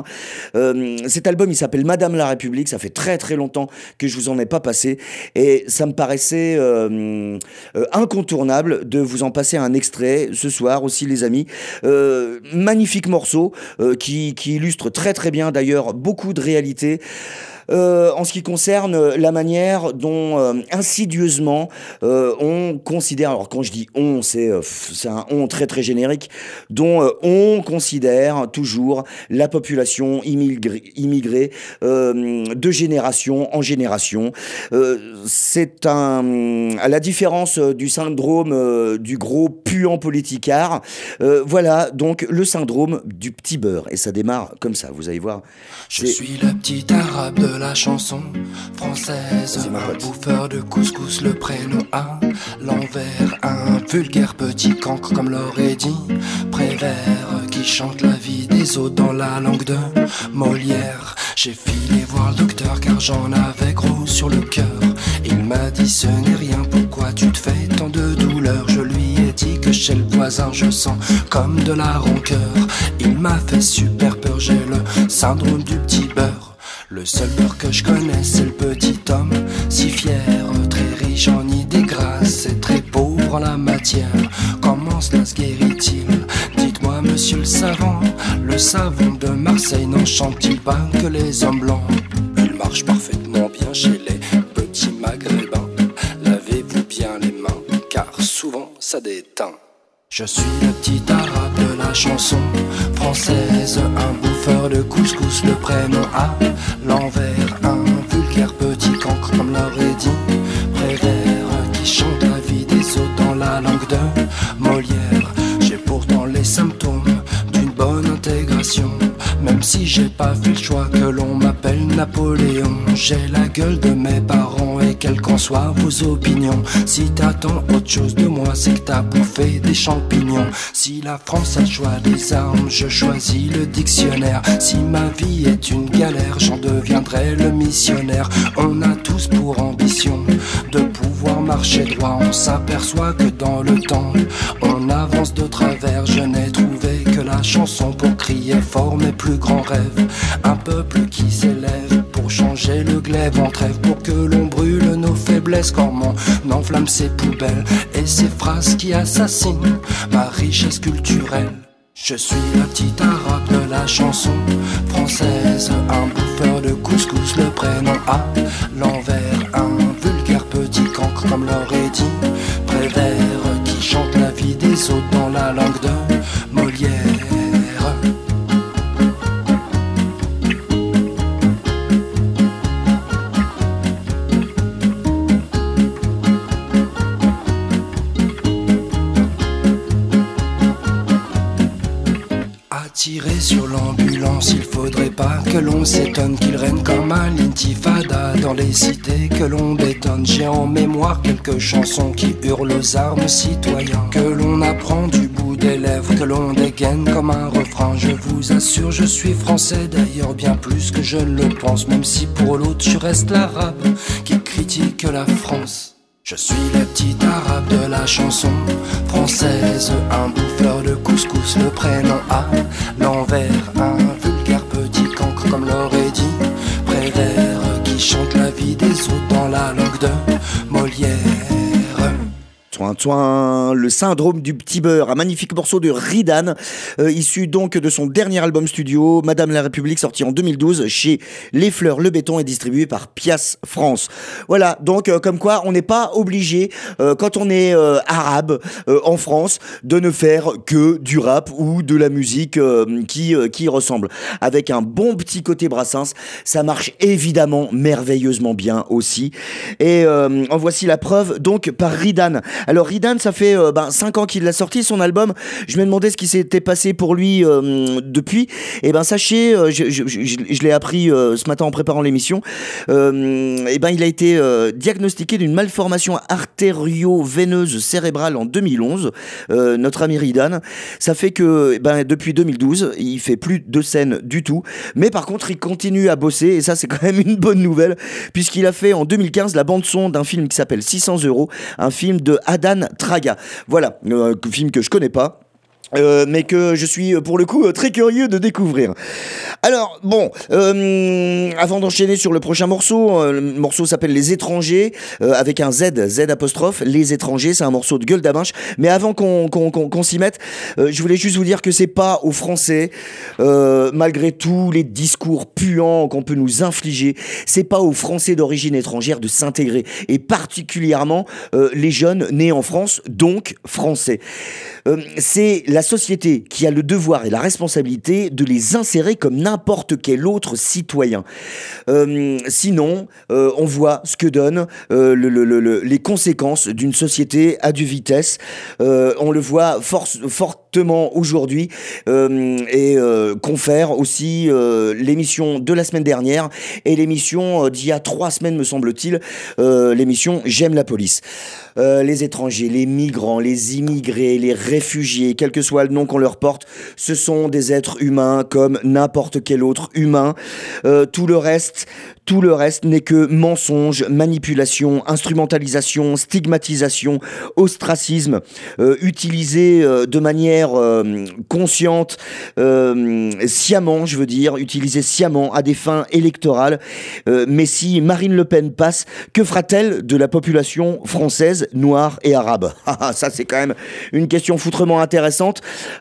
Cet album, il s'appelle Madame la République. Ça fait très très longtemps que je vous en ai pas passé, et ça me paraissait incontournable de vous en passer un extrait ce soir aussi, les amis. Magnifique morceau qui illustre très très bien d'ailleurs beaucoup de réalités. En ce qui concerne la manière dont insidieusement on considère, alors quand je dis on, c'est un on très très générique, dont on considère toujours la population immigrée de génération en génération. C'est à la différence du syndrome du gros puant politicard, voilà donc le syndrome du petit beurre, et ça démarre comme ça, vous allez voir. Je suis le petit arabe de la chanson française, un bouffeur de couscous, le prénom à l'envers, un vulgaire petit cancre comme l'aurait dit Prévert, qui chante la vie des autres dans la langue de Molière. J'ai filé voir le docteur car j'en avais gros sur le cœur. Il m'a dit ce n'est rien, pourquoi tu te fais tant de douleur? Je lui ai dit que chez le voisin je sens comme de la rancœur. Il m'a fait super peur, j'ai le syndrome du petit beurre. Le seul beurre que je connais c'est le petit homme, si fier, très riche en idées grasses et très pauvre en la matière. Comment cela se guérit-il? Dites-moi monsieur le savon de Marseille n'enchante-t-il pas que les hommes blancs? Il marche parfaitement bien chez les petits maghrébins. Lavez-vous bien les mains car souvent ça déteint. Je suis le petit arabe de la chanson française, un bouffeur de couscous, le prénom à l'envers, un vulgaire petit cancre comme l'aurait dit Prévert, qui chante la vie des autres dans la langue de Molière. J'ai pourtant les symptômes d'une bonne intégration, même si j'ai pas fait le choix que l'on m'appelle Napoléon. J'ai la gueule de mes parents et quelles qu'en soient vos opinions, si t'attends autre chose de moi c'est que t'as bouffé des champignons. Si la France a le choix des armes, je choisis le dictionnaire. Si ma vie est une galère, j'en deviendrai le missionnaire. On a tous pour ambition de pouvoir marcher droit. On s'aperçoit que dans le temps on avance de travers. Je n'ai trouvé que la chanson pour crier fort mes plus grands rêves. Un peuple qui s'élève pour changer le glaive en trêve, pour que l'on brûle nos faiblesses comme on enflamme ses poubelles et ces phrases qui assassinent ma richesse culturelle. Je suis le petit arabe de la chanson française, un bouffeur de couscous, le prénom à l'envers, un vulgaire petit cancre comme l'aurait dit Prévert, qui chante la vie des autres dans la langue de Molière. Tirer sur l'ambulance, il faudrait pas que l'on s'étonne qu'il règne comme un l'intifada dans les cités que l'on bétonne. J'ai en mémoire quelques chansons qui hurlent aux armes citoyens, que l'on apprend du bout des lèvres, que l'on dégaine comme un refrain. Je vous assure, je suis français, d'ailleurs bien plus que je ne le pense, même si pour l'autre je reste l'arabe qui critique la France. Je suis le petit arabe de la chanson française, un bouffeur de couscous, le prénom à l'envers, un vulgaire petit cancre comme l'aurait dit Prévert, qui chante la vie des autres dans la langue de Molière. Toin, toin, le syndrome du petit beurre, un magnifique morceau de Ridan, issu donc de son dernier album studio, Madame la République, sorti en 2012 chez Les Fleurs Le Béton et distribué par Pias France. Voilà, donc comme quoi on n'est pas obligé, quand on est arabe en France, de ne faire que du rap ou de la musique qui ressemble. Avec un bon petit côté Brassens, ça marche évidemment merveilleusement bien aussi. Et en voici la preuve donc par Ridan. Alors Ridan, ça fait 5 ans qu'il a sorti son album. Je me demandais ce qui s'était passé pour lui depuis. Et sachez, je l'ai appris ce matin en préparant l'émission. Il a été diagnostiqué d'une malformation artério-veineuse cérébrale en 2011. Notre ami Ridan, ça fait que depuis 2012, il fait plus de scènes du tout. Mais par contre, il continue à bosser et ça, c'est quand même une bonne nouvelle puisqu'il a fait en 2015 la bande son d'un film qui s'appelle 600 €, un film de Adan Traga. Voilà, un film que je connais pas. Mais que je suis pour le coup très curieux de découvrir. Alors bon, avant d'enchaîner sur le prochain morceau, le morceau s'appelle Les Étrangers, avec un Z apostrophe. Les Étrangers, c'est un morceau de Gueule d'Aminche. Mais avant qu'on s'y mette, je voulais juste vous dire que c'est pas aux Français, malgré tous les discours puants qu'on peut nous infliger, c'est pas aux Français d'origine étrangère de s'intégrer, et particulièrement les jeunes nés en France, donc français. C'est la société qui a le devoir et la responsabilité de les insérer comme n'importe quel autre citoyen. Sinon, on voit ce que donnent les conséquences d'une société à deux vitesses. On le voit fortement aujourd'hui et confère aussi l'émission de la semaine dernière et l'émission d'il y a 3 semaines, me semble-t-il, l'émission J'aime la police. Les étrangers, les migrants, les immigrés, les réfugiés, quel que soit le nom qu'on leur porte, ce sont des êtres humains comme n'importe quel autre humain. Tout le reste n'est que mensonge, manipulation, instrumentalisation, stigmatisation, ostracisme, utilisé de manière consciente, sciemment, je veux dire, utilisé sciemment à des fins électorales. Mais si Marine Le Pen passe, que fera-t-elle de la population française, noire et arabe? Ça, c'est quand même une question foutrement intéressante.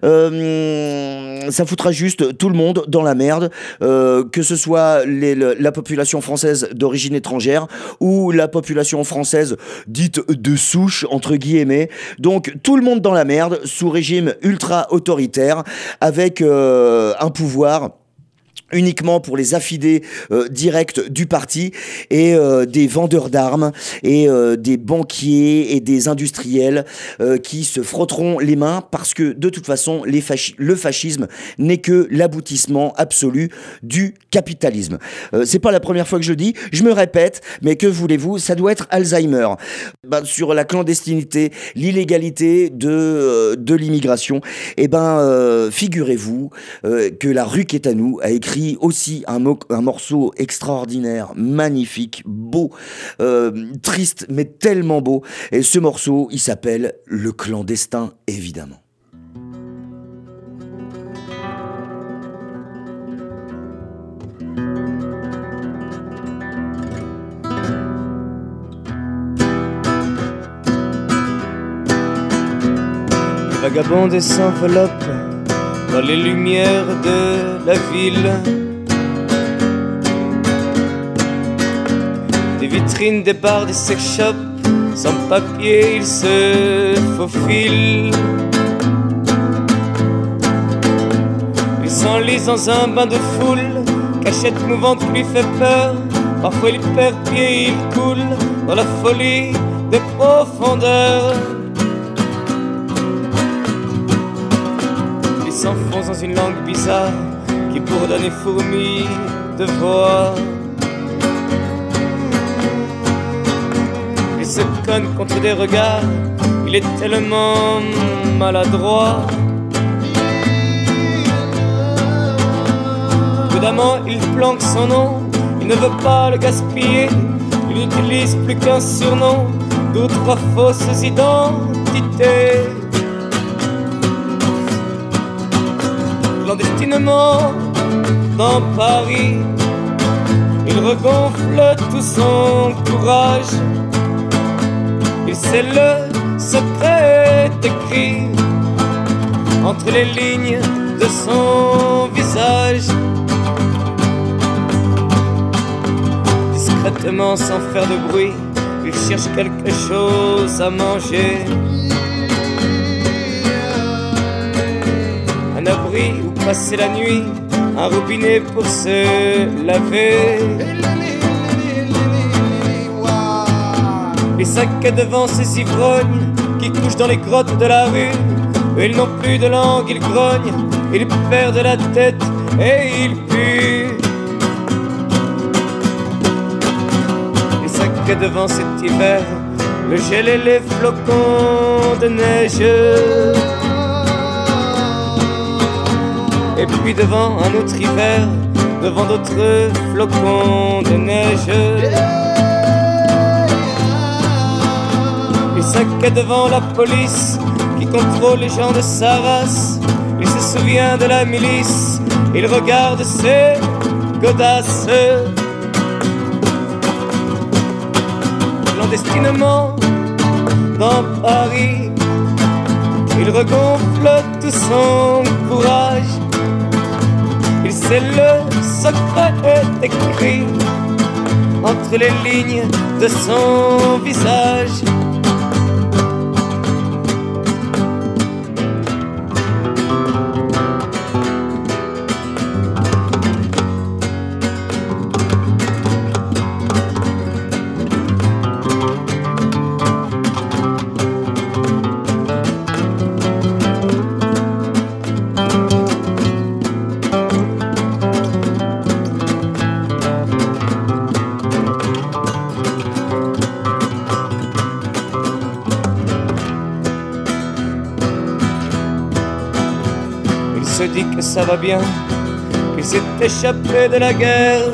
Ça foutra juste tout le monde dans la merde, que ce soit la population française d'origine étrangère ou la population française dite de souche, entre guillemets. Donc tout le monde dans la merde sous régime ultra-autoritaire avec un pouvoir uniquement pour les affidés directs du parti et des vendeurs d'armes et des banquiers et des industriels qui se frotteront les mains parce que de toute façon le fascisme n'est que l'aboutissement absolu du capitalisme. C'est pas la première fois que je le dis, je me répète, mais que voulez-vous, ça doit être Alzheimer. Sur la clandestinité, l'illégalité de l'immigration, figurez-vous que La Rue qui est à nous a écrit aussi un morceau extraordinaire, magnifique, beau, triste, mais tellement beau. Et ce morceau, il s'appelle Le Clandestin, évidemment. Vagabonde s'enveloppe dans les lumières de la ville. Des vitrines, des bars, des sex shops, sans papier ils se faufilent. Ils s'enlisent dans un bain de foule, cachette mouvante qui lui fait peur. Parfois il perd pied, il coule dans la folie des profondeurs. S'enfonce dans une langue bizarre qui bourdonne et fourmille de voix. Il se cogne contre des regards, il est tellement maladroit. Prudemment, il planque son nom, il ne veut pas le gaspiller. Il n'utilise plus qu'un surnom, 2 ou 3 fausses identités. Clandestinement, dans Paris, il regonfle tout son courage. Il sait le secret écrit entre les lignes de son visage. Discrètement, sans faire de bruit, il cherche quelque chose à manger. Un abri où passer la nuit, un robinet pour se laver. Les sacs devant ces ivrognes qui couchent dans les grottes de la rue. Ils n'ont plus de langue, ils grognent, ils perdent la tête et ils puent. Les sacs devant cet hiver, le gel et les flocons de neige. Et puis devant un autre hiver, devant d'autres flocons de neige. Les sacs devant la police qui contrôle les gens de sa race. Il se souvient de la milice, il regarde ses godasses. Clandestinement, dans Paris, il regonfle tout son courage. Il sait le secret est écrit entre les lignes de son visage. Il se dit que ça va bien, qu'il s'est échappé de la guerre.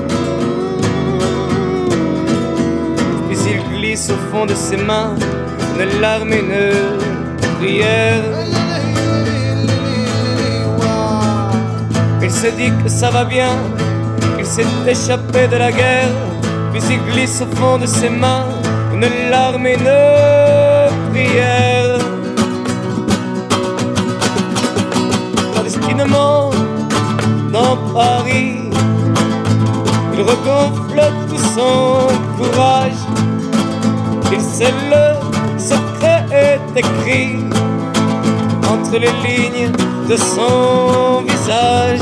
Puis il glisse au fond de ses mains une larme et une prière. Il se dit que ça va bien, qu'il s'est échappé de la guerre. Puis il glisse au fond de ses mains une larme et une prière. Dans Paris, il regonfle tout son courage. Il sait le secret est écrit entre les lignes de son visage.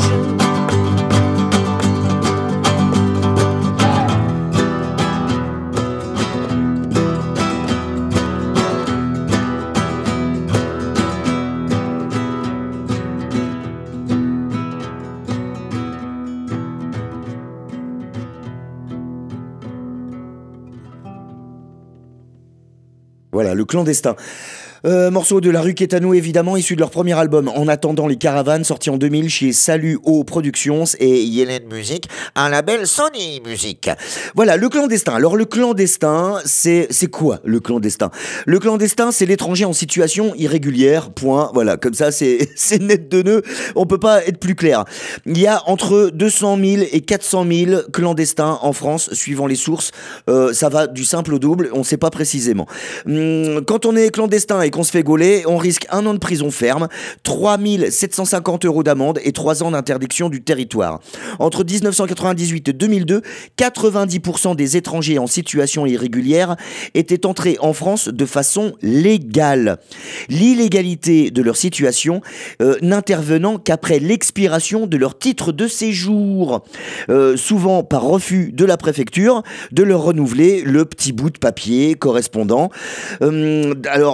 Voilà, le clandestin. Morceau de La Rue Quétano, évidemment, issu de leur premier album En attendant les caravanes, sorti en 2000 chez Salut O Productions et Yellen Music, un label Sony Music. Voilà, le clandestin. Alors, le clandestin, c'est quoi, le clandestin ? Le clandestin, c'est l'étranger en situation irrégulière, point. Voilà, comme ça, c'est net de nœud. On peut pas être plus clair. Il y a entre 200 000 et 400 000 clandestins en France, suivant les sources. Ça va du simple au double, on sait pas précisément. Quand on est clandestin et qu'on se fait gauler, on risque 1 an de prison ferme, 3 750 € d'amende et 3 ans d'interdiction du territoire. Entre 1998 et 2002, 90% des étrangers en situation irrégulière étaient entrés en France de façon légale. L'illégalité de leur situation n'intervenant qu'après l'expiration de leur titre de séjour, souvent par refus de la préfecture de leur renouveler le petit bout de papier correspondant. Alors,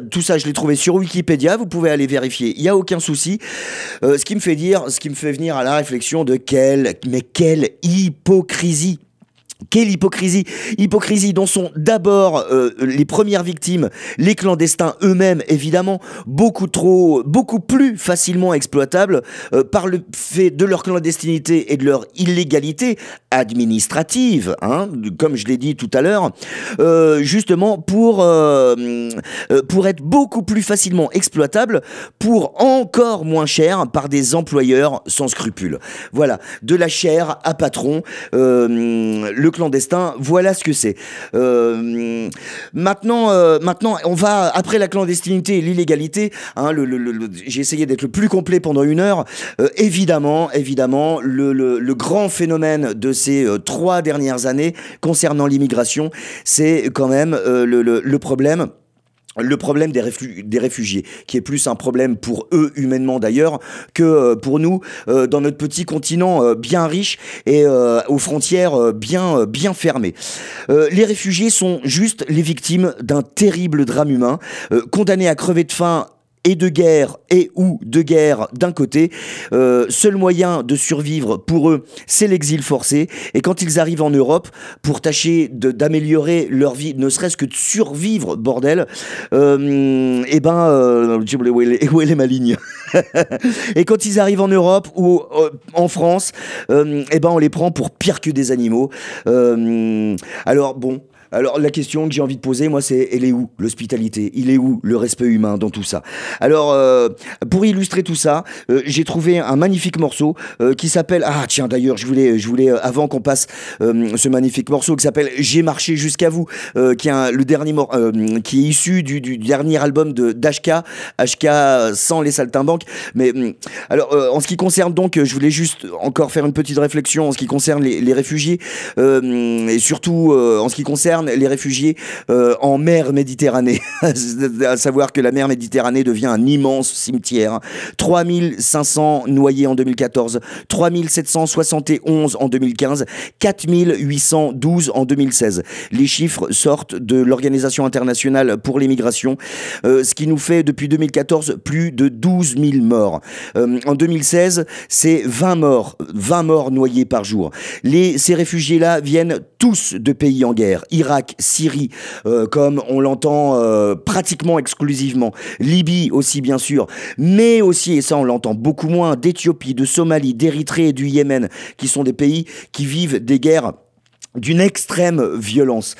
tout ça, je l'ai trouvé sur Wikipédia, vous pouvez aller vérifier, il n'y a aucun souci. Ce qui me fait venir à la réflexion de quelle hypocrisie. Quelle hypocrisie! Hypocrisie dont sont d'abord les premières victimes, les clandestins eux-mêmes, évidemment, beaucoup plus facilement exploitables par le fait de leur clandestinité et de leur illégalité administrative, hein, comme je l'ai dit tout à l'heure, justement pour être beaucoup plus facilement exploitables pour encore moins cher par des employeurs sans scrupules. Voilà, de la chair à patron, le clandestin, voilà ce que c'est. Maintenant, on va, après la clandestinité et l'illégalité, hein, j'ai essayé d'être le plus complet pendant 1 heure. Évidemment, le grand phénomène de ces 3 dernières années concernant l'immigration, c'est quand même le problème des réfugiés, qui est plus un problème pour eux humainement d'ailleurs que pour nous dans notre petit continent bien riche et aux frontières bien fermées. Les réfugiés sont juste les victimes d'un terrible drame humain, condamnés à crever de faim et de guerre d'un côté. Seul moyen de survivre pour eux, c'est l'exil forcé. Et quand ils arrivent en Europe, pour tâcher d'améliorer leur vie, ne serait-ce que de survivre, bordel, où elle est ma ligne. Et quand ils arrivent en Europe ou en France, on les prend pour pire que des animaux. Alors la question que j'ai envie de poser, moi, c'est elle est où l'hospitalité? Il est où le respect humain dans tout ça? Alors, pour illustrer tout ça, j'ai trouvé un magnifique morceau qui s'appelle... Ah tiens, d'ailleurs, je voulais avant qu'on passe ce magnifique morceau qui s'appelle J'ai marché jusqu'à vous, qui est qui est issu du dernier album d'HK sans les saltimbanques. Mais alors, en ce qui concerne donc, je voulais juste encore faire une petite réflexion en ce qui concerne les réfugiés, et surtout en ce qui concerne les réfugiés en mer Méditerranée. À savoir que la mer Méditerranée devient un immense cimetière. 3500 noyés en 2014, 3771 en 2015, 4812 en 2016. Les chiffres sortent de l'Organisation internationale pour les migrations, ce qui nous fait depuis 2014 plus de 12 000 morts. En 2016, c'est 20 morts noyés par jour. Ces réfugiés-là viennent tous de pays en guerre. Irak, Syrie, comme on l'entend pratiquement exclusivement. Libye aussi, bien sûr. Mais aussi, et ça on l'entend beaucoup moins, d'Éthiopie, de Somalie, d'Érythrée et du Yémen, qui sont des pays qui vivent des guerres d'une extrême violence.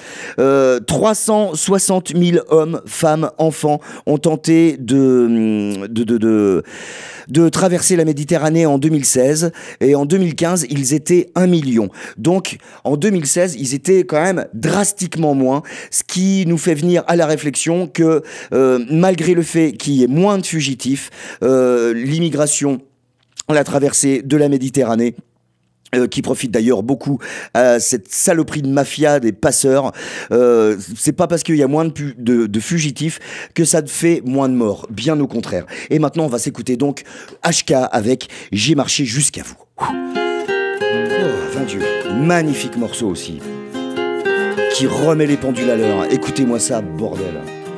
360 000 hommes, femmes, enfants ont tenté de traverser la Méditerranée en 2016, et en 2015, ils étaient 1 million. Donc, en 2016, ils étaient quand même drastiquement moins, ce qui nous fait venir à la réflexion que, malgré le fait qu'il y ait moins de fugitifs, l'immigration, la traversée de la Méditerranée, qui profite d'ailleurs beaucoup à cette saloperie de mafia des passeurs. C'est pas parce qu'il y a moins de fugitifs que ça fait moins de morts, bien au contraire. Et maintenant, on va s'écouter donc HK avec J'ai marché jusqu'à vous. Oh, enfin Dieu, magnifique morceau aussi, qui remet les pendules à l'heure. Écoutez-moi ça, bordel.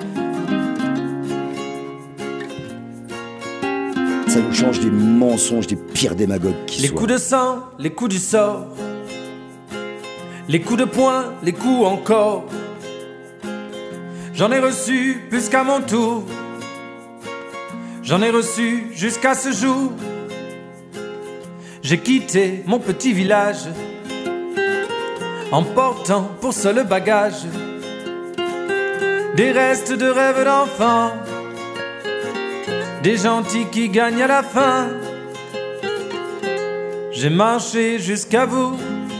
Ça nous change des mensonges, des pires démagogues qui soient. Les coups de sang, les coups du sort, les coups de poing, les coups encore. J'en ai reçu plus qu'à mon tour. J'en ai reçu jusqu'à ce jour. J'ai quitté mon petit village, emportant pour seul bagage des restes de rêves d'enfant, des gentils qui gagnent à la fin. J'ai marché jusqu'à vous,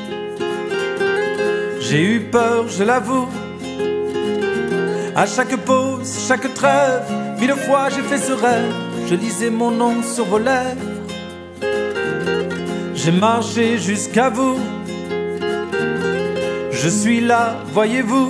j'ai eu peur, je l'avoue. À chaque pause, chaque trêve, 1000 fois j'ai fait ce rêve. Je lisais mon nom sur vos lèvres. J'ai marché jusqu'à vous, je suis là, voyez-vous.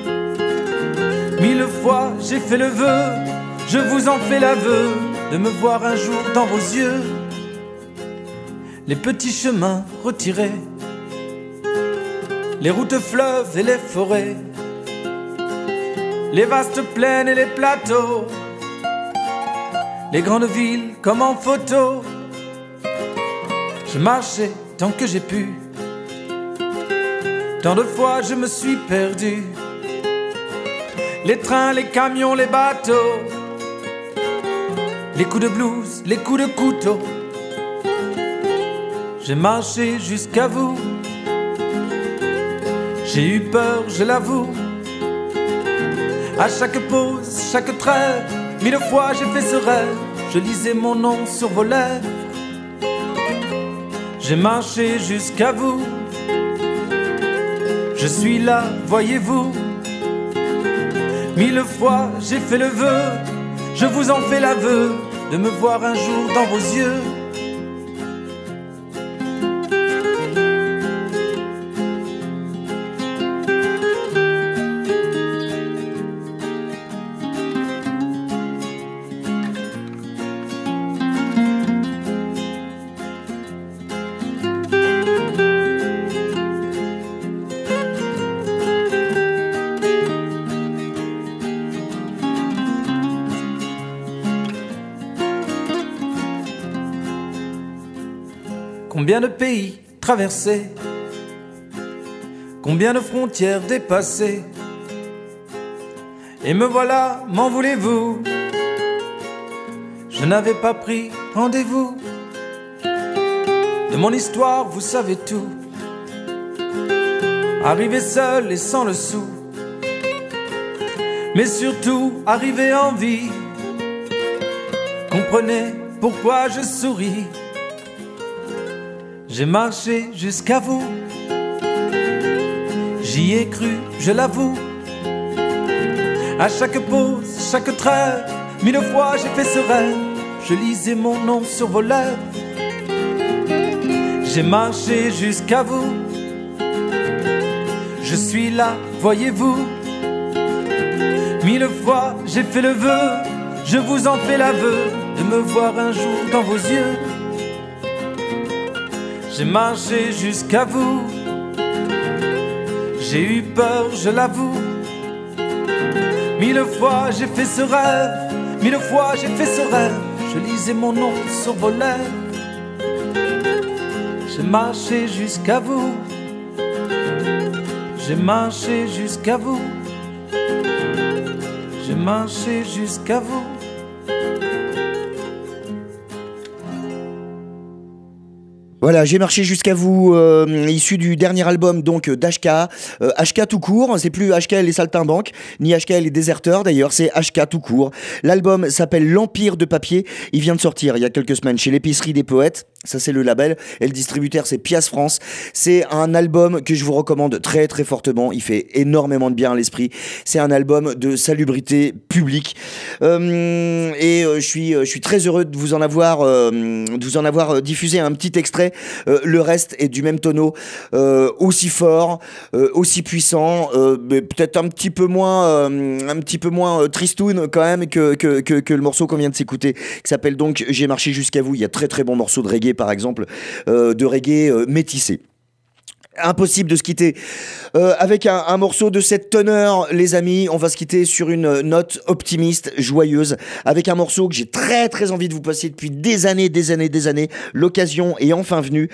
1000 fois j'ai fait le vœu, je vous en fais l'aveu, de me voir un jour dans vos yeux. Les petits chemins retirés, les routes fleuves et les forêts, les vastes plaines et les plateaux, les grandes villes comme en photo. Je marchais tant que j'ai pu, tant de fois je me suis perdu. Les trains, les camions, les bateaux, les coups de blues, les coups de couteau. J'ai marché jusqu'à vous. J'ai eu peur, je l'avoue. À chaque pause, chaque trait, 1000 fois j'ai fait ce rêve. Je lisais mon nom sur vos lèvres. J'ai marché jusqu'à vous. Je suis là, voyez-vous. 1000 fois j'ai fait le vœu. Je vous en fais l'aveu de me voir un jour dans vos yeux. Combien de pays traversés, combien de frontières dépassées, et me voilà, m'en voulez-vous? Je n'avais pas pris rendez-vous. De mon histoire, vous savez tout. Arrivé seul et sans le sou, mais surtout arrivé en vie. Comprenez pourquoi je souris. J'ai marché jusqu'à vous. J'y ai cru, je l'avoue. À chaque pause, chaque trait, 1000 fois j'ai fait ce rêve. Je lisais mon nom sur vos lèvres. J'ai marché jusqu'à vous. Je suis là, voyez-vous. 1000 fois j'ai fait le vœu. Je vous en fais l'aveu de me voir un jour dans vos yeux. J'ai marché jusqu'à vous. J'ai eu peur, je l'avoue. 1000 fois j'ai fait ce rêve. 1000 fois j'ai fait ce rêve. Je lisais mon nom sur vos lèvres. J'ai marché jusqu'à vous. J'ai marché jusqu'à vous. J'ai marché jusqu'à vous. Voilà, j'ai marché jusqu'à vous, issu du dernier album donc d'HK, HK tout court, c'est plus HK et les saltimbanques, ni HK et les déserteurs d'ailleurs, c'est HK tout court. L'album s'appelle L'Empire de Papier, il vient de sortir il y a quelques semaines chez l'épicerie des poètes. Ça c'est le label, et le distributeur c'est Pias France. C'est un album que je vous recommande très très fortement, il fait énormément de bien à l'esprit. C'est un album de salubrité publique, et je suis très heureux de vous en avoir diffusé un petit extrait. Le reste est du même tonneau, aussi fort, aussi puissant, mais peut-être un petit peu moins tristoun quand même que le morceau qu'on vient de s'écouter, qui s'appelle donc J'ai marché jusqu'à vous. Il y a très très bons morceaux de reggae par exemple, de reggae métissé. Impossible de se quitter avec un morceau de cette teneur, les amis. On va se quitter sur une note optimiste, joyeuse, avec un morceau que j'ai très très envie de vous passer depuis des années. L'occasion est enfin venue.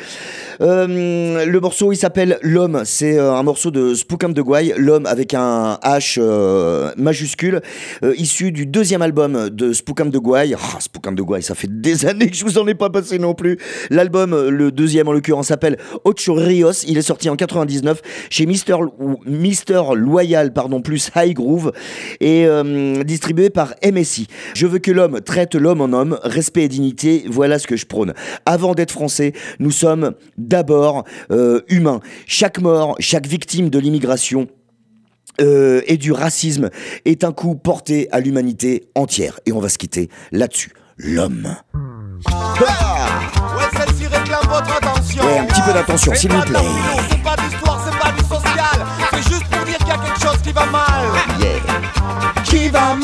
Le morceau il s'appelle L'Homme. C'est un morceau de Spook'em the Gwye, L'Homme avec un H majuscule, issu du deuxième album de Spook'em the Gwye. Spook'em the Gwye, ça fait des années que je vous en ai pas passé non plus. L'album, le deuxième en l'occurrence, s'appelle Ocho Rios. Il est sorti en 99 chez Mister Loyal plus High Groove, et distribué par MSI. Je veux que l'homme traite l'homme en homme, respect et dignité, voilà ce que je prône. Avant d'être français, nous sommes d'abord humains. Chaque mort, chaque victime de l'immigration et du racisme est un coup porté à l'humanité entière. Et on va se quitter là-dessus. L'homme. Ouais, celle-ci réclame votre attention. Ouais, un petit peu d'attention, s'il vous plaît. C'est pas d'histoire, c'est pas du social. C'est juste pour dire qu'il y a quelque chose qui va mal. Yeah. Qui va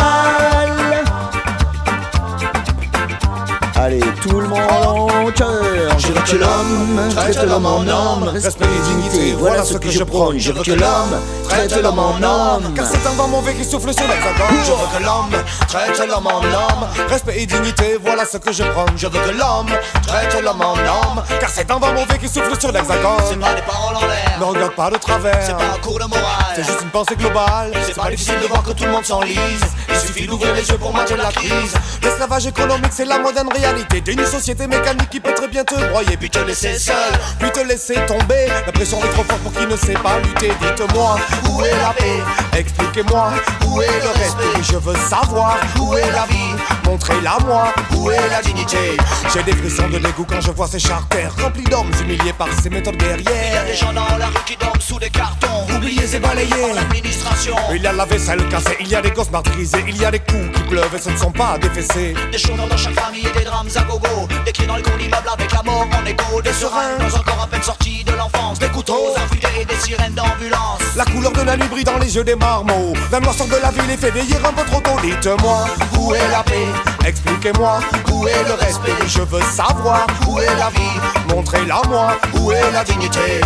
mal. Allez, tout le monde en cœur. J'ai la que l'homme traite l'homme en homme. Respect et dignité, voilà ce que je prône. Je veux que l'homme traite l'homme en homme. Car c'est un vent mauvais qui souffle sur l'hexagone. Je veux que l'homme traite l'homme en homme. Respect et dignité, voilà ce que je prône. Je veux que l'homme traite l'homme en homme. Car c'est un vent mauvais qui souffle sur l'hexagone. C'est pas des paroles en l'air, ne regarde pas de travers. c'est pas un cours de morale, c'est juste une pensée globale. c'est pas difficile de voir que tout le monde s'enlise. Il suffit d'ouvrir les yeux pour mater la crise. L'esclavage économique, c'est la moderne réalité d'une société mécanique qui peut très bien te broyer, Puis te laisser seul, puis te laisser tomber. La pression est trop forte pour qui ne sait pas lutter. Dites-moi, où est la paix? expliquez-moi, Où est le respect? je veux savoir Où est la vie? montrez-la moi. Où est la dignité? J'ai des frissons de dégoût quand je vois ces charters remplis d'hommes humiliés par ces méthodes Il y a guerrières. des gens dans la rue qui dorment sous des cartons, Oubliés et balayés. par l'administration. Il y a la vaisselle cassée, il y a des gosses martyrisés, il y a des coups qui pleuvent et ce ne sont pas des fessées. Des chômeurs dans chaque famille et des drames à gogo. Des cris dans les cours d'immeubles avec la mort en écho. Des seringues encore à peine sortis de l'enfance. Des couteaux infidèles et des sirènes d'ambulance. La couleur de la nuit brille dans les yeux des marmots. La noirceur de la ville est fait veiller un peu trop tôt. Dites-moi, Où est la paix? expliquez-moi, Où est le respect? je veux savoir, Où est la vie? montrez-la moi. Où est la dignité?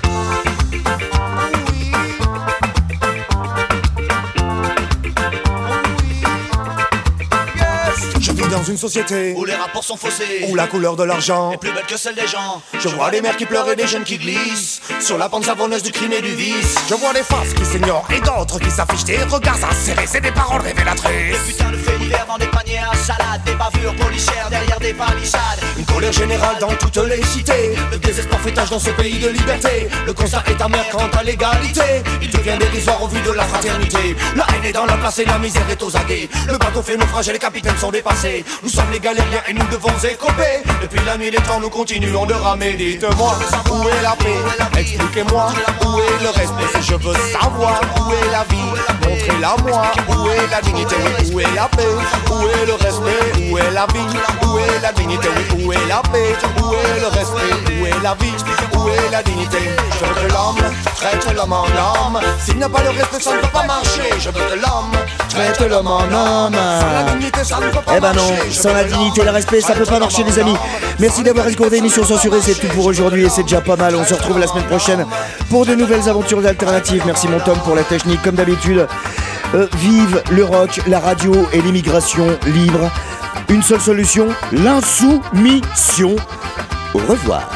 Je vis dans une société Où les rapports sont faussés, où la couleur de l'argent est plus belle que celle des gens. Je vois des mères qui pleurent et des jeunes qui glissent sur la pente savonneuse du crime et du vice. Je vois des faces qui s'ignorent et d'autres qui s'affichent des regards acérés. C'est des paroles révélatrices. Putain de faits divers dans des paniers à salade. Des bavures policières derrière des palissades. Une colère générale dans toutes les cités. Le désespoir fait tache dans ce pays de liberté. Le constat est amer quant à l'égalité. Il devient dérisoire au vu de la fraternité. La haine est dans la place et la misère est aux aguets. Le bateau fait naufrage et les capitaines sont dépassés. Nous sommes les galériens et nous devons écoper. Depuis la nuit des temps nous continuons de ramer. Dites-moi, où est la paix? Expliquez-moi, où est le respect? Je veux savoir, où est la vie? Montrez-la moi, où est la dignité? Où est la paix? Où est le respect? Où est la vie? Où est la dignité? Où est la paix? Où est le respect? Où est la vie? Où est la dignité? Je veux que l'homme traite l'homme en homme. S'il n'y a pas le respect, ça ne peut pas marcher. Je veux que l'homme Traite l'homme en homme. sans la dignité, ça ne peut pas Eh ben non, marcher. sans la dignité et le respect, ça peut pas marcher les amis. Merci d'avoir escorté l'émission censurée, c'est tout pour aujourd'hui et c'est déjà pas mal. On se retrouve la semaine prochaine pour de nouvelles aventures alternatives. Merci mon Tom pour la technique comme d'habitude. Vive le rock, la radio et l'immigration libre. Une seule solution, l'insoumission. Au revoir.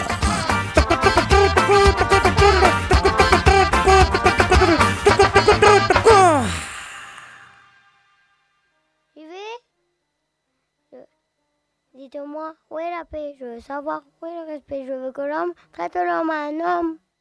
Dites-moi, où est la paix? Je veux savoir où est le respect. Je veux que l'homme traite l'homme à un homme.